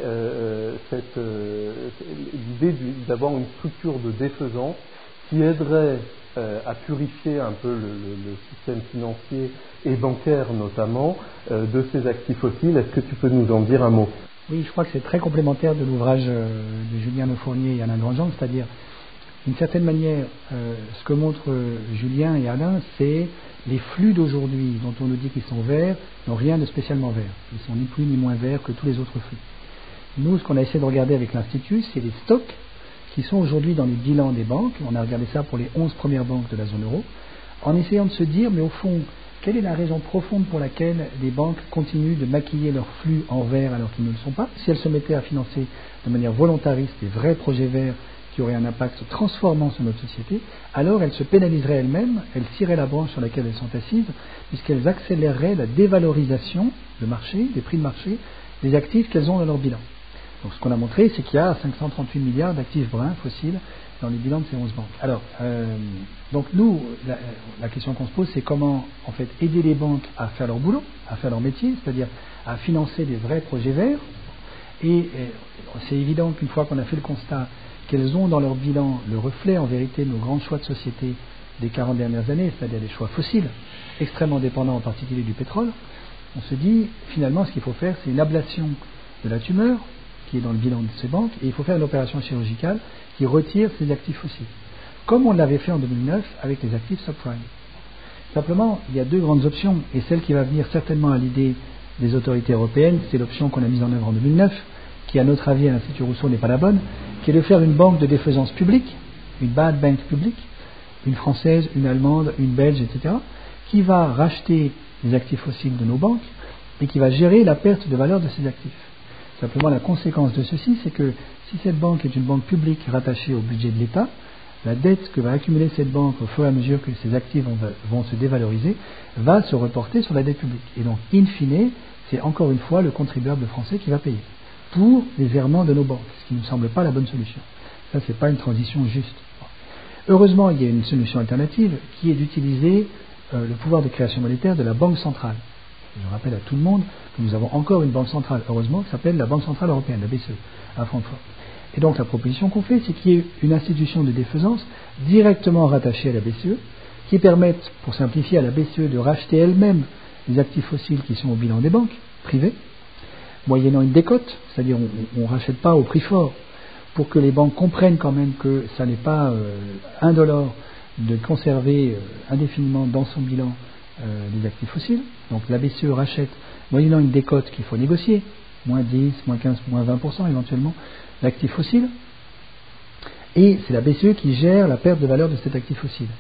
Speaker 1: euh, cette, euh, l'idée d'avoir une structure de défaisance qui aiderait euh, à purifier un peu le, le, le système financier et bancaire notamment euh, de ces actifs fossiles. Est-ce que tu peux nous en dire un mot ?
Speaker 2: Oui, je crois que c'est très complémentaire de l'ouvrage de Julien Lefournier et Alain Grandjean, c'est-à-dire, d'une certaine manière, euh, ce que montrent Julien et Alain, c'est les flux d'aujourd'hui dont on nous dit qu'ils sont verts, n'ont rien de spécialement vert. Ils sont ni plus ni moins verts que tous les autres flux. Nous, ce qu'on a essayé de regarder avec l'Institut, c'est les stocks qui sont aujourd'hui dans les bilans des banques. On a regardé ça pour les onze premières banques de la zone euro, en essayant de se dire, mais au fond, quelle est la raison profonde pour laquelle les banques continuent de maquiller leurs flux en vert alors qu'ils ne le sont pas? Si elles se mettaient à financer de manière volontariste des vrais projets verts qui auraient un impact transformant sur notre société, alors elles se pénaliseraient elles-mêmes, elles tireraient la branche sur laquelle elles sont assises, puisqu'elles accéléreraient la dévalorisation de marché, des prix de marché, des actifs qu'elles ont dans leur bilan. Donc ce qu'on a montré, c'est qu'il y a cinq cent trente-huit milliards d'actifs bruns fossiles dans les bilans de ces onze banques. Alors, euh, donc nous, la, la question qu'on se pose, c'est comment en fait aider les banques à faire leur boulot, à faire leur métier, c'est-à-dire à financer des vrais projets verts. Et, et c'est évident qu'une fois qu'on a fait le constat qu'elles ont dans leur bilan le reflet en vérité de nos grands choix de société des quarante dernières années, c'est-à-dire des choix fossiles, extrêmement dépendants en particulier du pétrole, on se dit finalement ce qu'il faut faire, c'est une ablation de la tumeur qui est dans le bilan de ces banques, et il faut faire une opération chirurgicale qui retire ces actifs fossiles, comme on l'avait fait en deux mille neuf avec les actifs subprime. Simplement, il y a deux grandes options, et celle qui va venir certainement à l'idée des autorités européennes, c'est l'option qu'on a mise en œuvre en deux mille neuf, qui à notre avis à l'Institut Rousseau n'est pas la bonne, qui est de faire une banque de défaisance publique, une bad bank publique, une française, une allemande, une belge, et cetera, qui va racheter les actifs fossiles de nos banques et qui va gérer la perte de valeur de ces actifs. Simplement, la conséquence de ceci, c'est que si cette banque est une banque publique rattachée au budget de l'État, la dette que va accumuler cette banque au fur et à mesure que ses actifs vont, vont se dévaloriser va se reporter sur la dette publique. Et donc, in fine, c'est encore une fois le contribuable français qui va payer pour les errements de nos banques, ce qui ne me semble pas la bonne solution. Ça, ce n'est pas une transition juste. Heureusement, il y a une solution alternative qui est d'utiliser euh, le pouvoir de création monétaire de la Banque centrale. Je rappelle à tout le monde que nous avons encore une banque centrale, heureusement, qui s'appelle la Banque centrale européenne, la B C E, à Francfort. Et donc la proposition qu'on fait, c'est qu'il y ait une institution de défaisance directement rattachée à la B C E, qui permette, pour simplifier, à la B C E de racheter elle-même les actifs fossiles qui sont au bilan des banques privées, moyennant une décote, c'est-à-dire on ne rachète pas au prix fort, pour que les banques comprennent quand même que ça n'est pas euh, indolore de conserver euh, indéfiniment dans son bilan euh, des actifs fossiles. Donc la B C E rachète, moyennant une décote qu'il faut négocier, moins dix, moins quinze, moins vingt pour cent éventuellement, d'actifs fossiles. Et c'est la B C E qui gère la perte de valeur de cet actif fossile.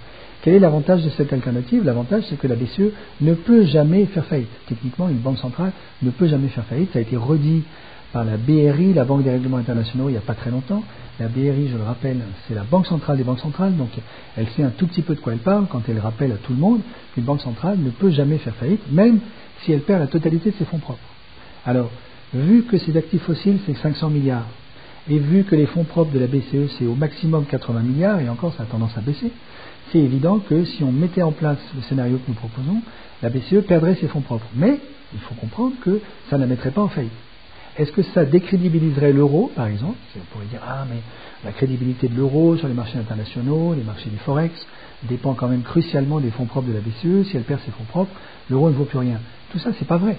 Speaker 2: Quel est l'avantage de cette alternative? L'avantage, c'est que la B C E ne peut jamais faire faillite. Techniquement, une banque centrale ne peut jamais faire faillite. Ça a été redit par la B R I, la Banque des règlements internationaux, il n'y a pas très longtemps. La B R I, je le rappelle, c'est la banque centrale des banques centrales, donc elle sait un tout petit peu de quoi elle parle quand elle rappelle à tout le monde qu'une banque centrale ne peut jamais faire faillite, même si elle perd la totalité de ses fonds propres. Alors, vu que ces actifs fossiles, c'est cinq cents milliards, et vu que les fonds propres de la B C E, c'est au maximum quatre-vingts milliards, et encore, ça a tendance à baisser, c'est évident que si on mettait en place le scénario que nous proposons, la B C E perdrait ses fonds propres. Mais il faut comprendre que ça ne la mettrait pas en faillite. Est-ce que ça décrédibiliserait l'euro, par exemple? On pourrait dire, ah, mais la crédibilité de l'euro sur les marchés internationaux, les marchés du forex, dépend quand même crucialement des fonds propres de la B C E. Si elle perd ses fonds propres, l'euro ne vaut plus rien. Tout ça, c'est pas vrai.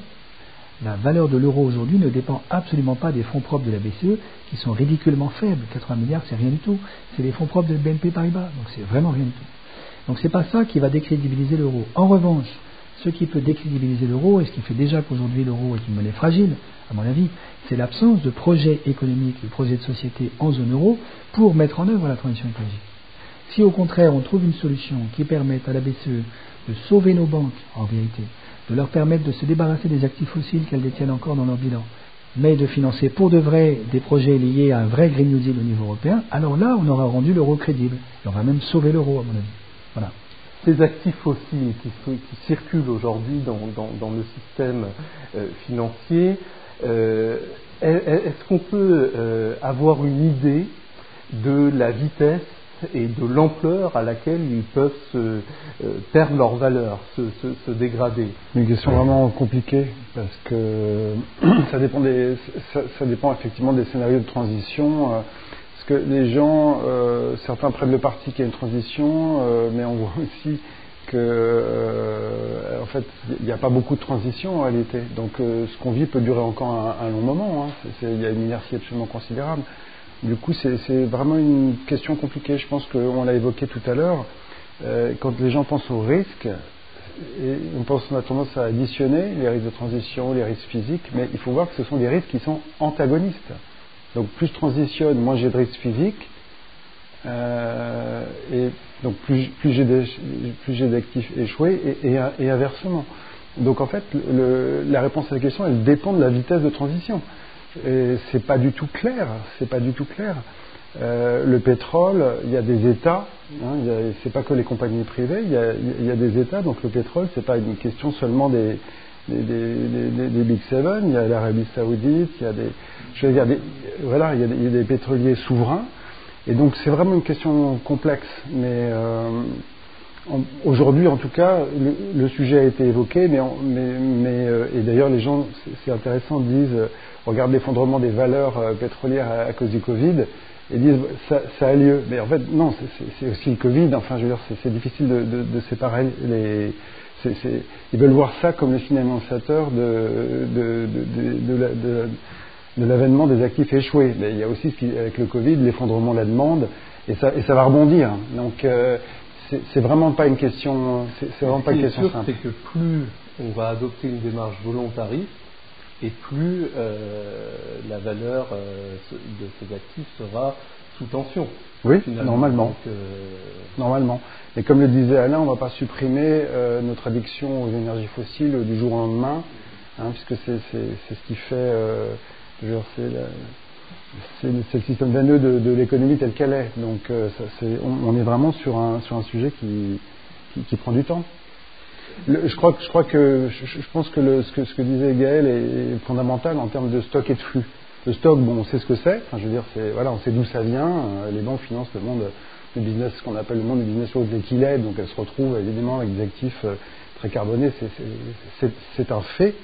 Speaker 2: La valeur de l'euro aujourd'hui ne dépend absolument pas des fonds propres de la B C E, qui sont ridiculement faibles. quatre-vingts milliards, c'est rien du tout. C'est les fonds propres de B N P Paribas, donc c'est vraiment rien du tout. Donc c'est pas ça qui va décrédibiliser l'euro. En revanche, ce qui peut décrédibiliser l'euro, et ce qui fait déjà qu'aujourd'hui l'euro est une monnaie fragile, à mon avis, c'est l'absence de projet économique, de projet de société en zone euro pour mettre en œuvre la transition écologique. Si au contraire on trouve une solution qui permette à la B C E de sauver nos banques, en vérité, de leur permettre de se débarrasser des actifs fossiles qu'elles détiennent encore dans leur bilan, mais de financer pour de vrai des projets liés à un vrai Green New Deal au niveau européen, alors là on aura rendu l'euro crédible. Et on va même sauver l'euro, à mon avis. Voilà.
Speaker 1: Ces actifs fossiles qui, qui circulent aujourd'hui dans, dans, dans le système euh, financier, euh, est-ce qu'on peut euh, avoir une idée de la vitesse et de l'ampleur à laquelle ils peuvent se, euh, perdre leur valeur, se, se, se dégrader?
Speaker 3: Une question vraiment compliquée parce que ça dépend, des, ça, ça dépend effectivement des scénarios de transition. Euh, Parce que les gens, euh, certains prennent le parti qu'il y a une transition, euh, mais on voit aussi que, euh, en fait, il n'y a pas beaucoup de transition en réalité. Donc, euh, ce qu'on vit peut durer encore un, un long moment. Hein. C'est, c'est, il y a une inertie absolument considérable. Du coup, c'est, c'est vraiment une question compliquée. Je pense qu'on l'a évoqué tout à l'heure. Euh, quand les gens pensent aux risques, et on, pense, on a tendance à additionner les risques de transition, les risques physiques, mais il faut voir que ce sont des risques qui sont antagonistes. Donc plus je transitionne, moins j'ai de risques physiques, euh, et donc plus, plus, j'ai, des, plus j'ai d'actifs échoués, et, et, et inversement. Donc en fait, le, la réponse à la question, elle dépend de la vitesse de transition. Et c'est pas du tout clair, c'est pas du tout clair. Euh, le pétrole, il y a des États, hein, il y a, c'est pas que les compagnies privées, il y, a, il y a des États, donc le pétrole, c'est pas une question seulement des Des, des, des, des Big Seven, il y a l'Arabie Saoudite, il y a des, je veux dire, des, voilà, il y, a des, il y a des pétroliers souverains, et donc c'est vraiment une question complexe. Mais euh, en, aujourd'hui, en tout cas, le, le sujet a été évoqué, mais, mais, mais euh, et d'ailleurs les gens, c'est, c'est intéressant, disent, euh, regarde l'effondrement des valeurs euh, pétrolières à, à cause du Covid, et disent ça, ça a lieu. Mais en fait, non, c'est, c'est, c'est aussi le Covid. Enfin, je veux dire, c'est, c'est difficile de, de, de séparer les. C'est, c'est, ils veulent voir ça comme le signe annonciateur de, de, de, de, de, la, de, de l'avènement des actifs échoués. Mais il y a aussi, avec le Covid, l'effondrement de la demande, et ça, et ça va rebondir. Donc, euh, c'est, c'est vraiment pas une question, c'est, c'est vraiment pas une question simple.
Speaker 1: Ce qui est sûr, c'est que plus on va adopter une démarche volontariste, et plus euh, la valeur euh, de ces actifs sera sous tension.
Speaker 3: Oui,
Speaker 1: finalement.
Speaker 3: normalement.
Speaker 1: Donc, euh...
Speaker 3: Normalement. Et comme le disait Alain, on ne va pas supprimer euh, notre addiction aux énergies fossiles du jour au lendemain, hein, puisque c'est, c'est, c'est ce qui fait, euh, genre c'est, la, c'est, c'est le système veineux de, de l'économie telle qu'elle est. Donc euh, ça, c'est, on, on est vraiment sur un, sur un sujet qui, qui, qui prend du temps. Le, je, crois, je crois que je, je pense que, le, ce que ce que disait Gaël est, est fondamental en termes de stock et de flux. Le stock, bon, on sait ce que c'est. Enfin, je veux dire, c'est, voilà, on sait d'où ça vient. Euh, les banques financent le monde du business, ce qu'on appelle le monde du business tel qu'il est. Donc, elles se retrouvent évidemment avec des actifs euh, très carbonés. C'est, c'est, c'est, c'est un fait.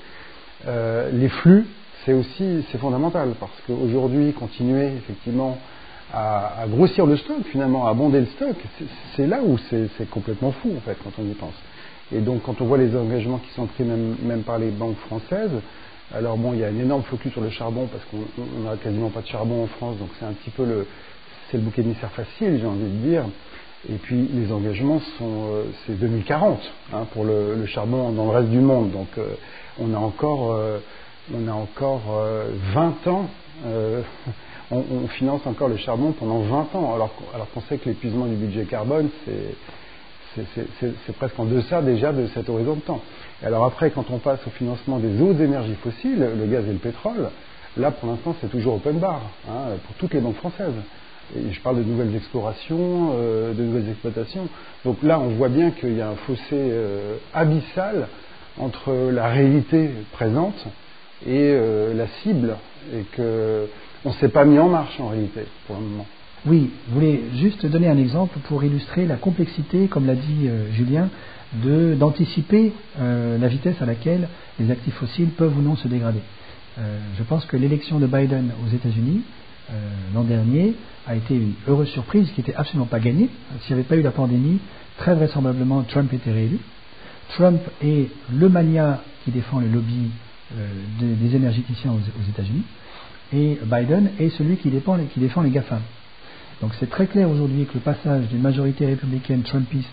Speaker 3: Euh, les flux, c'est aussi, c'est fondamental parce qu'aujourd'hui, continuer effectivement à, à grossir le stock, finalement, à abonder le stock, c'est, c'est là où c'est, c'est complètement fou en fait quand on y pense. Et donc, quand on voit les engagements qui sont pris même, même par les banques françaises. Alors bon, il y a un énorme focus sur le charbon parce qu'on n'a quasiment pas de charbon en France, donc c'est un petit peu le, c'est le bouc émissaire facile, j'ai envie de dire. Et puis les engagements sont, euh, c'est deux mille quarante hein, pour le, le charbon dans le reste du monde. Donc euh, on a encore, euh, on a encore euh, vingt ans, euh, on, on finance encore le charbon pendant vingt ans, alors, alors qu'on sait que l'épuisement du budget carbone, c'est c'est, c'est, c'est, c'est presque en deçà déjà de cet horizon de temps. Et alors après, quand on passe au financement des autres énergies fossiles, le gaz et le pétrole, là pour l'instant c'est toujours open bar hein, pour toutes les banques françaises. Et je parle de nouvelles explorations, euh, de nouvelles exploitations. Donc là, on voit bien qu'il y a un fossé euh, abyssal entre la réalité présente et euh, la cible, et qu'on ne s'est pas mis en marche en réalité pour le moment.
Speaker 2: Oui, je voulais juste donner un exemple pour illustrer la complexité, comme l'a dit euh, Julien, de, d'anticiper euh, la vitesse à laquelle les actifs fossiles peuvent ou non se dégrader. Euh, je pense que l'élection de Biden aux États-Unis euh, l'an dernier a été une heureuse surprise qui n'était absolument pas gagnée. S'il n'y avait pas eu la pandémie, très vraisemblablement Trump était réélu. Trump est le mania qui défend le lobby euh, des, des énergéticiens aux, aux États-Unis, et Biden est celui qui défend les, qui défend les GAFAM. Donc c'est très clair aujourd'hui que le passage d'une majorité républicaine trumpiste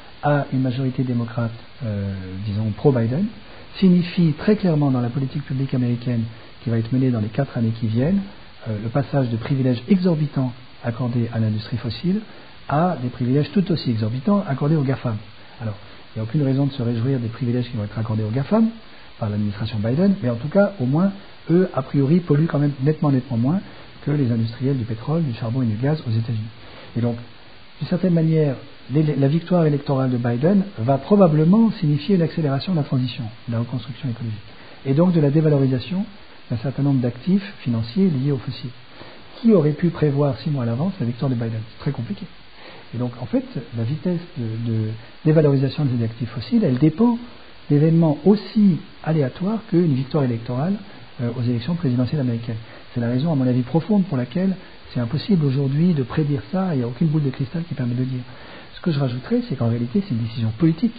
Speaker 2: à une majorité démocrate, euh, disons pro-Biden, signifie très clairement dans la politique publique américaine qui va être menée dans les quatre années qui viennent, euh, le passage de privilèges exorbitants accordés à l'industrie fossile à des privilèges tout aussi exorbitants accordés aux GAFAM. Alors, il n'y a aucune raison de se réjouir des privilèges qui vont être accordés aux GAFAM par l'administration Biden, mais en tout cas, au moins, eux, a priori, polluent quand même nettement, nettement moins que les industriels du pétrole, du charbon et du gaz aux États-Unis. Et donc, d'une certaine manière, la victoire électorale de Biden va probablement signifier l'accélération de la transition, de la reconstruction écologique, et donc de la dévalorisation d'un certain nombre d'actifs financiers liés aux fossiles. Qui aurait pu prévoir six mois à l'avance la victoire de Biden? C'est très compliqué. Et donc, en fait, la vitesse de, de dévalorisation des actifs fossiles, elle dépend d'événements aussi aléatoires qu'une victoire électorale euh, aux élections présidentielles américaines. C'est la raison, à mon avis, profonde pour laquelle c'est impossible aujourd'hui de prédire ça, il n'y a aucune boule de cristal qui permet de le dire. Ce que je rajouterais, c'est qu'en réalité, c'est une décision politique.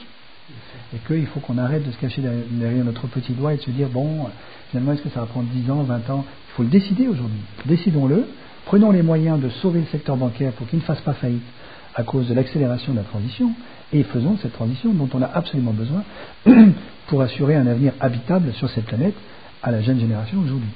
Speaker 2: Et qu'il faut qu'on arrête de se cacher derrière notre petit doigt et de se dire, bon, finalement, est-ce que ça va prendre dix ans, vingt ans? Il faut le décider aujourd'hui. Décidons-le. Prenons les moyens de sauver le secteur bancaire pour qu'il ne fasse pas faillite à cause de l'accélération de la transition, et faisons cette transition dont on a absolument besoin pour assurer un avenir habitable sur cette planète à la jeune génération aujourd'hui.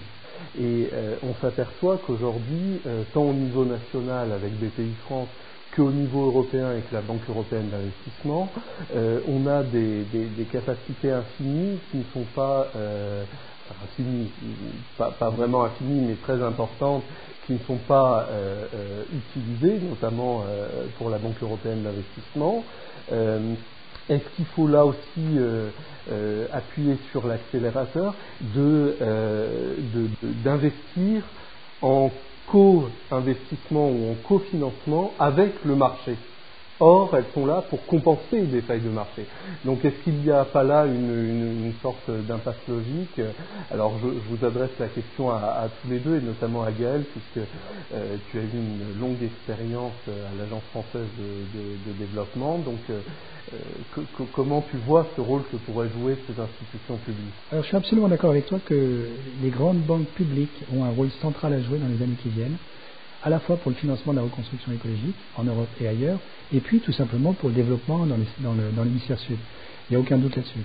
Speaker 1: Et euh, on s'aperçoit qu'aujourd'hui, euh, tant au niveau national avec B P I France qu'au niveau européen avec la Banque européenne d'investissement, euh, on a des, des, des capacités infinies qui ne sont pas, euh, enfin, infinies, pas, pas vraiment infinies, mais très importantes, qui ne sont pas euh, euh, utilisées, notamment euh, pour la Banque européenne d'investissement. Euh, Est-ce qu'il faut là aussi euh, euh, appuyer sur l'accélérateur de, euh, de, de, d'investir en co-investissement ou en cofinancement avec le marché? Or, elles sont là pour compenser des failles de marché. Donc, est-ce qu'il n'y a pas là une, une, une sorte d'impasse logique? Alors, je, je vous adresse la question à, à tous les deux, et notamment à Gaël, puisque euh, tu as eu une longue expérience à l'Agence française de, de, de développement. Donc, euh, que, que, comment tu vois ce rôle que pourraient jouer ces institutions publiques?
Speaker 2: Alors, je suis absolument d'accord avec toi que les grandes banques publiques ont un rôle central à jouer dans les années qui viennent, à la fois pour le financement de la reconstruction écologique en Europe et ailleurs, et puis tout simplement pour le développement dans, les, dans, le, dans l'hémisphère sud. Il n'y a aucun doute là-dessus.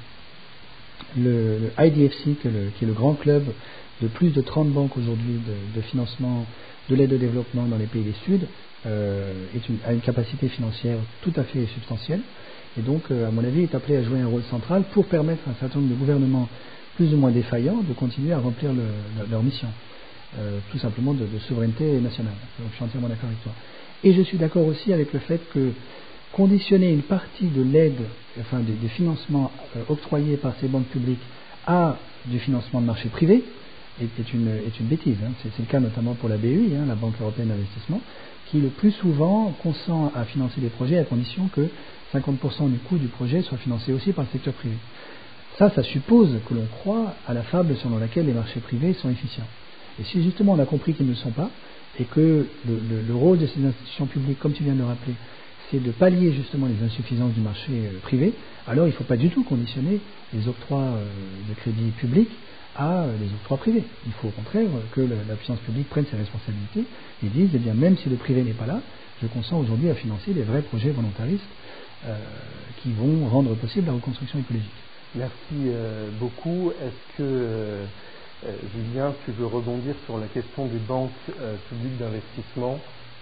Speaker 2: Le, le I D F C, que le, qui est le grand club de plus de trente banques aujourd'hui de, de financement de l'aide au développement dans les pays du Sud, euh, est une, a une capacité financière tout à fait substantielle, et donc, euh, à mon avis, est appelé à jouer un rôle central pour permettre à un certain nombre de gouvernements plus ou moins défaillants de continuer à remplir le, leur, leur mission. Euh, tout simplement de, de souveraineté nationale. Donc je suis entièrement d'accord avec toi. Et je suis d'accord aussi avec le fait que conditionner une partie de l'aide, enfin des, des financements euh, octroyés par ces banques publiques à du financement de marché privé est, est, une, est une bêtise. Hein. C'est, c'est le cas notamment pour la B E I, hein, la Banque européenne d'investissement, qui le plus souvent consent à financer des projets à condition que cinquante pour cent du coût du projet soit financé aussi par le secteur privé. Ça, ça suppose que l'on croit à la fable selon laquelle les marchés privés sont efficients. Et si justement on a compris qu'ils ne le sont pas, et que le, le, le rôle de ces institutions publiques, comme tu viens de le rappeler, c'est de pallier justement les insuffisances du marché euh, privé, alors il ne faut pas du tout conditionner les octrois euh, de crédit public à euh, les octrois privés. Il faut au contraire que la, la puissance publique prenne ses responsabilités et dise, eh bien même si le privé n'est pas là, je consens aujourd'hui à financer des vrais projets volontaristes euh, qui vont rendre possible la reconstruction écologique.
Speaker 1: Merci euh, beaucoup. Est-ce que euh, Euh, Julien, tu veux rebondir sur la question des banques euh, publiques d'investissement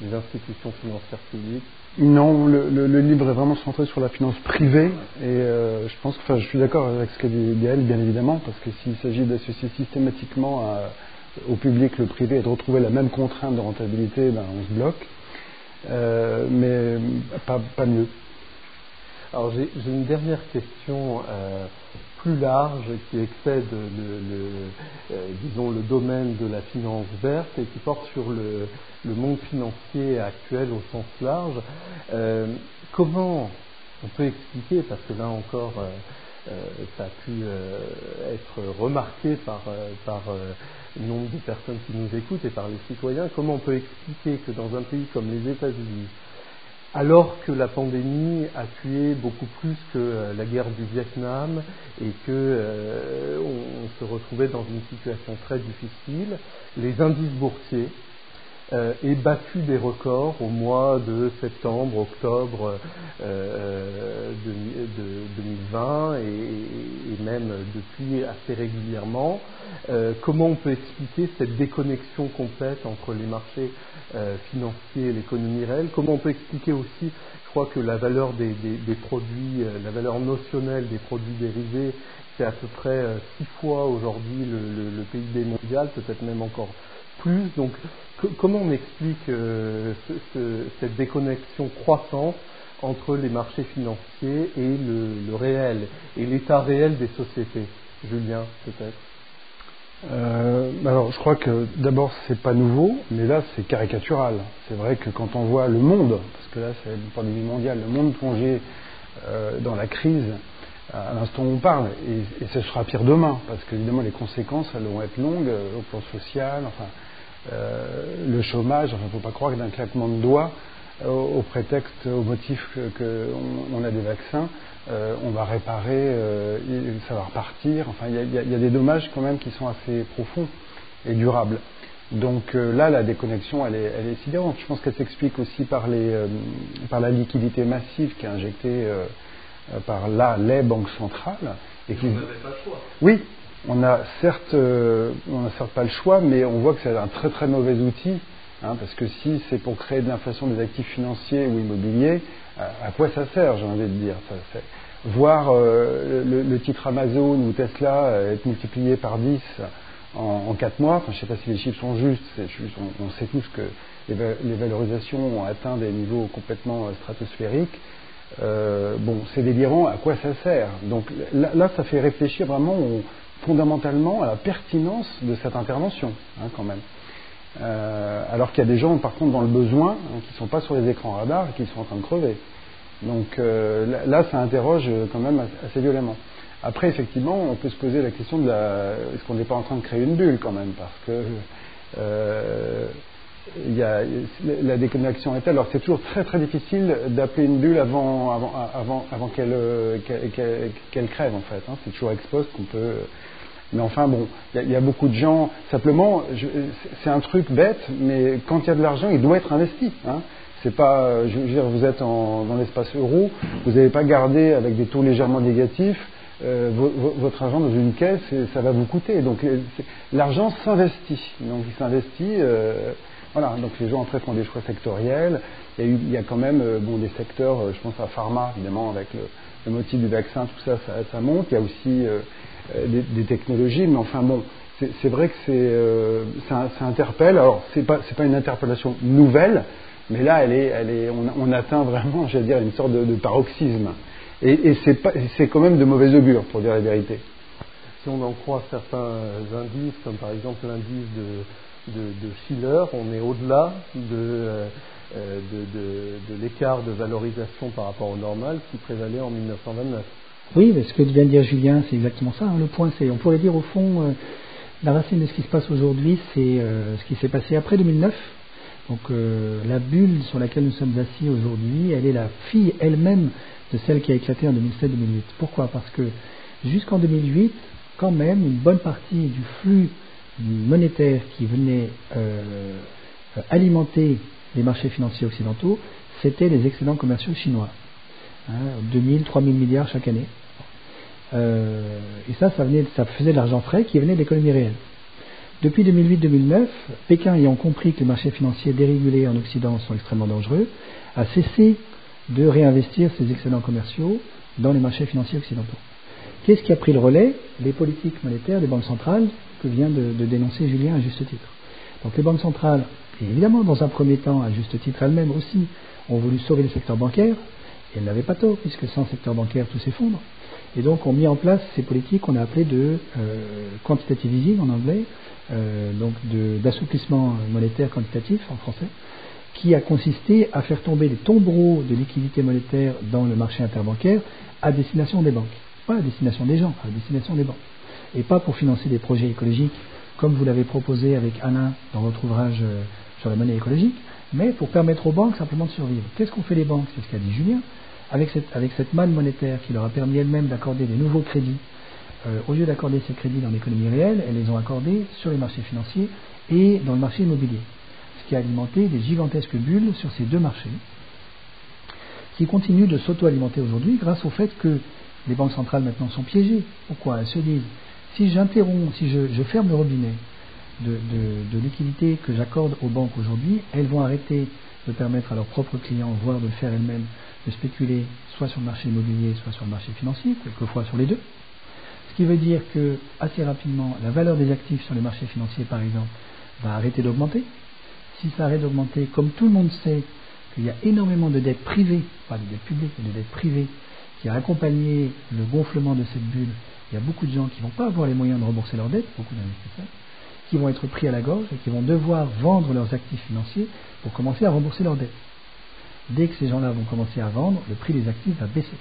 Speaker 1: des institutions financières publiques?
Speaker 3: Non, le, le, le livre est vraiment centré sur la finance privée et euh, je pense que, enfin, je suis d'accord avec ce qu'a dit Gaël, bien évidemment, parce que s'il s'agit d'associer systématiquement à, au public le privé et de retrouver la même contrainte de rentabilité, ben, on se bloque, euh, mais pas, pas mieux.
Speaker 1: Alors j'ai, j'ai une dernière question euh, plus large qui excède le, le, euh, disons le domaine de la finance verte et qui porte sur le, le monde financier actuel au sens large. Euh, comment on peut expliquer, parce que là encore euh, euh, ça a pu euh, être remarqué par, euh, par euh, le nombre de personnes qui nous écoutent et par les citoyens, comment on peut expliquer que dans un pays comme les États-Unis, alors que la pandémie a tué beaucoup plus que euh, la guerre du Vietnam et que euh, on, on se retrouvait dans une situation très difficile, les indices boursiers euh, aient battu des records au mois de septembre, octobre euh, de, de deux mille vingt et, et même depuis assez régulièrement. Euh, comment on peut expliquer cette déconnexion complète entre les marchés euh, financiers et l'économie réelle? Comment on peut expliquer aussi, je crois que la valeur des, des, des produits, euh, la valeur notionnelle des produits dérivés, c'est à peu près euh, six fois aujourd'hui le, le, le P I B mondial, peut-être même encore plus. Donc que, comment on explique euh, ce, ce, cette déconnexion croissante entre les marchés financiers et le, le réel, et l'état réel des sociétés? Julien, peut-être.
Speaker 3: Euh, alors je crois que d'abord c'est pas nouveau, mais là c'est caricatural. C'est vrai que quand on voit le monde, parce que là c'est une pandémie mondiale, le monde plongé euh, dans la crise à l'instant où on parle, et, et ce sera pire demain, parce qu'évidemment les conséquences elles vont être longues euh, au plan social, enfin euh, le chômage, enfin faut pas croire que d'un claquement de doigts, euh, au prétexte, au motif que, que on, on a des vaccins, Euh, on va réparer, euh, ça va repartir. Enfin, il y, y, y a des dommages quand même qui sont assez profonds et durables. Donc euh, là, la déconnexion, elle est, elle est sidérante. Je pense qu'elle s'explique aussi par, les, euh, par la liquidité massive qui est injectée euh, par là les banques centrales. Et qui...
Speaker 1: On n'avait pas le choix.
Speaker 3: Oui, on a certes, euh, on n'a certes pas le choix, mais on voit que c'est un très très mauvais outil. Hein, parce que si c'est pour créer de l'inflation des actifs financiers ou immobiliers, à quoi ça sert, j'ai envie de dire. Ça, c'est... Voir euh, le, le titre Amazon ou Tesla euh, être multiplié par dix en, en quatre mois, enfin, je ne sais pas si les chiffres sont justes, c'est juste, on, on sait tous que les, les valorisations ont atteint des niveaux complètement euh, stratosphériques. Euh, bon, c'est délirant, à quoi ça sert? Donc là, là, ça fait réfléchir vraiment au, fondamentalement à la pertinence de cette intervention, hein, quand même. Euh, alors qu'il y a des gens, par contre, dans le besoin, hein, qui ne sont pas sur les écrans radars et qui sont en train de crever. Donc euh, là, là, ça interroge quand même assez violemment. Après, effectivement, on peut se poser la question de la... est-ce qu'on n'est pas en train de créer une bulle, quand même? Parce que euh, il y a, la déconnexion est telle. Alors, c'est toujours très très difficile d'appeler une bulle avant, avant, avant, avant qu'elle, qu'elle, qu'elle, qu'elle crève, en fait. Hein. C'est toujours ex post qu'on peut... Mais enfin, bon, il y, y a beaucoup de gens... Simplement, je, c'est un truc bête, mais quand il y a de l'argent, il doit être investi. Hein. C'est pas... Je veux dire, vous êtes en, dans l'espace euro, vous n'avez pas gardé avec des taux légèrement négatifs euh, vo, vo, votre argent dans une caisse et ça va vous coûter. Donc, l'argent s'investit. Donc, il s'investit... Euh, voilà, donc les gens après font des choix sectoriels. Il y a, eu, il y a quand même euh, bon, des secteurs, euh, je pense à pharma, évidemment, avec le, le motif du vaccin, tout ça, ça, ça monte. Il y a aussi... Euh, Des, des technologies, mais enfin bon, c'est, c'est vrai que c'est, euh, ça, ça interpelle. Alors c'est pas, c'est pas une interpellation nouvelle, mais là, elle est, elle est, on, on atteint vraiment, j'allais dire, une sorte de, de paroxysme. Et, et c'est pas, c'est quand même de mauvais augure, pour dire la vérité.
Speaker 1: Si on en croit certains indices, comme par exemple l'indice de, de, de Shiller, on est au-delà de, euh, de, de, de l'écart de valorisation par rapport au normal qui prévalait en mille neuf cent vingt-neuf.
Speaker 2: Oui, mais ce que vient de dire Julien, c'est exactement ça. Hein. Le point, c'est, on pourrait dire au fond, euh, la racine de ce qui se passe aujourd'hui, c'est euh, ce qui s'est passé après deux mille neuf. Donc euh, la bulle sur laquelle nous sommes assis aujourd'hui, elle est la fille elle-même de celle qui a éclaté en deux mille sept deux mille huit. Pourquoi? Parce que jusqu'en deux mille huit, quand même, une bonne partie du flux monétaire qui venait euh, alimenter les marchés financiers occidentaux, c'était les excédents commerciaux chinois. Hein, deux mille, trois mille milliards chaque année. Euh, et ça, ça, venait, ça faisait de l'argent frais qui venait de l'économie réelle. Depuis deux mille huit deux mille neuf, Pékin ayant compris que les marchés financiers dérégulés en Occident sont extrêmement dangereux, a cessé de réinvestir ses excédents commerciaux dans les marchés financiers occidentaux. Qu'est-ce qui a pris le relais? Les politiques monétaires des banques centrales que vient de, de dénoncer Julien à juste titre. Donc les banques centrales, et évidemment dans un premier temps, à juste titre elles-mêmes aussi, ont voulu sauver le secteur bancaire, et elles n'avaient pas tort, puisque sans secteur bancaire tout s'effondre, et donc ont mis en place ces politiques qu'on a appelées de euh, quantitative easing en anglais, euh, donc de, d'assouplissement monétaire quantitatif en français, qui a consisté à faire tomber les tombereaux de liquidités monétaires dans le marché interbancaire à destination des banques. Pas à destination des gens, à destination des banques. Et pas pour financer des projets écologiques, comme vous l'avez proposé avec Alain dans votre ouvrage euh, sur la monnaie écologique, mais pour permettre aux banques simplement de survivre. Qu'est-ce qu'ont fait les banques? C'est ce qu'a dit Julien. Avec cette, avec cette manne monétaire qui leur a permis elles-mêmes d'accorder des nouveaux crédits, euh, au lieu d'accorder ces crédits dans l'économie réelle, elles les ont accordés sur les marchés financiers et dans le marché immobilier. Ce qui a alimenté des gigantesques bulles sur ces deux marchés, qui continuent de s'auto-alimenter aujourd'hui grâce au fait que les banques centrales maintenant sont piégées. Pourquoi? Elles se disent, si j'interromps, si je, je ferme le robinet de, de, de liquidité que j'accorde aux banques aujourd'hui, elles vont arrêter de permettre à leurs propres clients, voire de le faire elles-mêmes, de spéculer soit sur le marché immobilier, soit sur le marché financier, quelquefois sur les deux. Ce qui veut dire que, assez rapidement, la valeur des actifs sur les marchés financiers, par exemple, va arrêter d'augmenter. Si ça arrête d'augmenter, comme tout le monde sait qu'il y a énormément de dettes privées, pas de dettes publiques, mais de dettes privées, qui a accompagné le gonflement de cette bulle, il y a beaucoup de gens qui ne vont pas avoir les moyens de rembourser leurs dettes, beaucoup d'investisseurs, qui vont être pris à la gorge et qui vont devoir vendre leurs actifs financiers pour commencer à rembourser leurs dettes. Dès que ces gens-là vont commencer à vendre, le prix des actifs va baisser.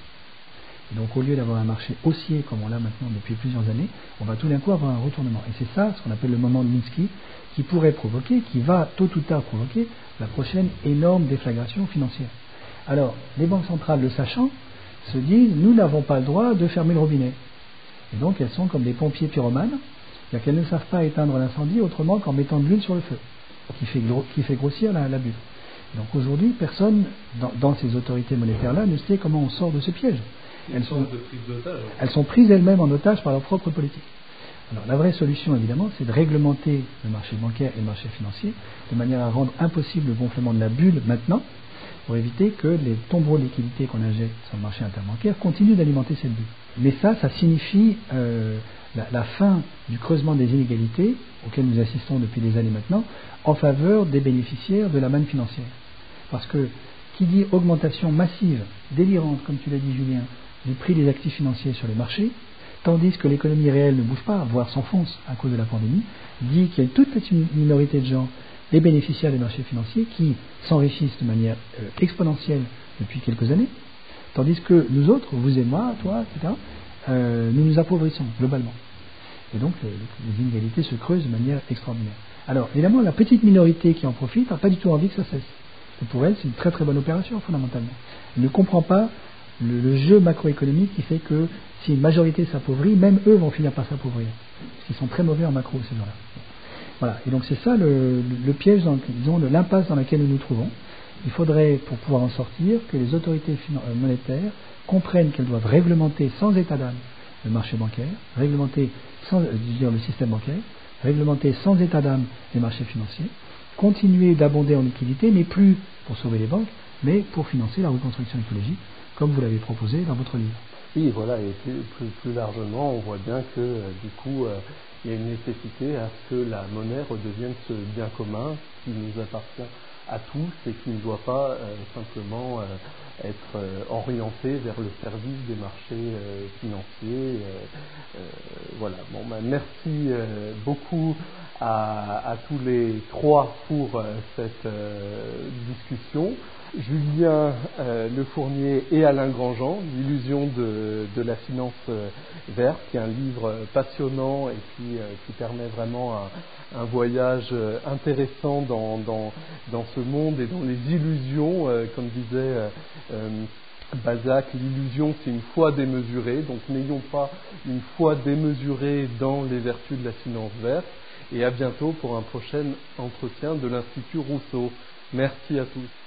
Speaker 2: Et donc au lieu d'avoir un marché haussier comme on l'a maintenant depuis plusieurs années, on va tout d'un coup avoir un retournement. Et c'est ça ce qu'on appelle le moment de Minsky, qui pourrait provoquer, qui va tôt ou tard provoquer la prochaine énorme déflagration financière. Alors, les banques centrales, le sachant, se disent, nous n'avons pas le droit de fermer le robinet. Et donc elles sont comme des pompiers pyromanes, c'est-à-dire qu'elles ne savent pas éteindre l'incendie autrement qu'en mettant de l'huile sur le feu, qui fait, gros, qui fait grossir la, la bulle. Donc aujourd'hui, personne dans, dans ces autorités monétaires-là ne sait comment on sort de ce piège. Elles sont, elles sont prises elles-mêmes en otage par leur propre politique. Alors la vraie solution, évidemment, c'est de réglementer le marché bancaire et le marché financier de manière à rendre impossible le gonflement de la bulle maintenant, pour éviter que les tombereaux de liquidités qu'on injecte sur le marché interbancaire continuent d'alimenter cette bulle. Mais ça, ça signifie euh, la, la fin du creusement des inégalités auxquelles nous assistons depuis des années maintenant, en faveur des bénéficiaires de la manne financière. Parce que qui dit augmentation massive, délirante, comme tu l'as dit Julien, du prix des actifs financiers sur les marchés, tandis que l'économie réelle ne bouge pas, voire s'enfonce à cause de la pandémie, dit qu'il y a une toute petite minorité de gens, les bénéficiaires des marchés financiers, qui s'enrichissent de manière euh, exponentielle depuis quelques années, tandis que nous autres, vous et moi, toi, et cetera, euh, nous nous appauvrissons globalement. Et donc les, les inégalités se creusent de manière extraordinaire. Alors évidemment, la petite minorité qui en profite n'a pas du tout envie que ça cesse. Et pour elle, c'est une très très bonne opération fondamentalement. Elle ne comprend pas le, le jeu macroéconomique qui fait que si une majorité s'appauvrit, même eux vont finir par s'appauvrir. Parce qu'ils sont très mauvais en macro, ces gens-là. Voilà. Et donc c'est ça le, le, le piège, dans, disons, l'impasse dans laquelle nous nous trouvons. Il faudrait, pour pouvoir en sortir, que les autorités monétaires comprennent qu'elles doivent réglementer sans état d'âme le marché bancaire, réglementer sans, euh, dire, le système bancaire, réglementer sans état d'âme les marchés financiers, continuer d'abonder en liquidité, mais plus pour sauver les banques, mais pour financer la reconstruction écologique, comme vous l'avez proposé dans votre livre.
Speaker 1: Oui, voilà, et plus, plus, plus largement, on voit bien que, euh, du coup, euh, il y a une nécessité à ce que la monnaie redevienne ce bien commun qui nous appartient à tous et qui ne doit pas euh, simplement euh, être euh, orienté vers le service des marchés euh, financiers. Euh, euh, voilà. Bon, ben, merci euh, beaucoup à, à tous les trois pour euh, cette euh, discussion. Julien euh, Le Fournier et Alain Grandjean, L'illusion de, de la finance euh, verte, qui est un livre passionnant et qui, euh, qui permet vraiment un, un voyage euh, intéressant dans, dans, dans ce monde et dans les illusions, euh, comme disait euh, euh, Balzac, l'illusion c'est une foi démesurée, donc n'ayons pas une foi démesurée dans les vertus de la finance verte, et à bientôt pour un prochain entretien de l'Institut Rousseau. Merci à tous.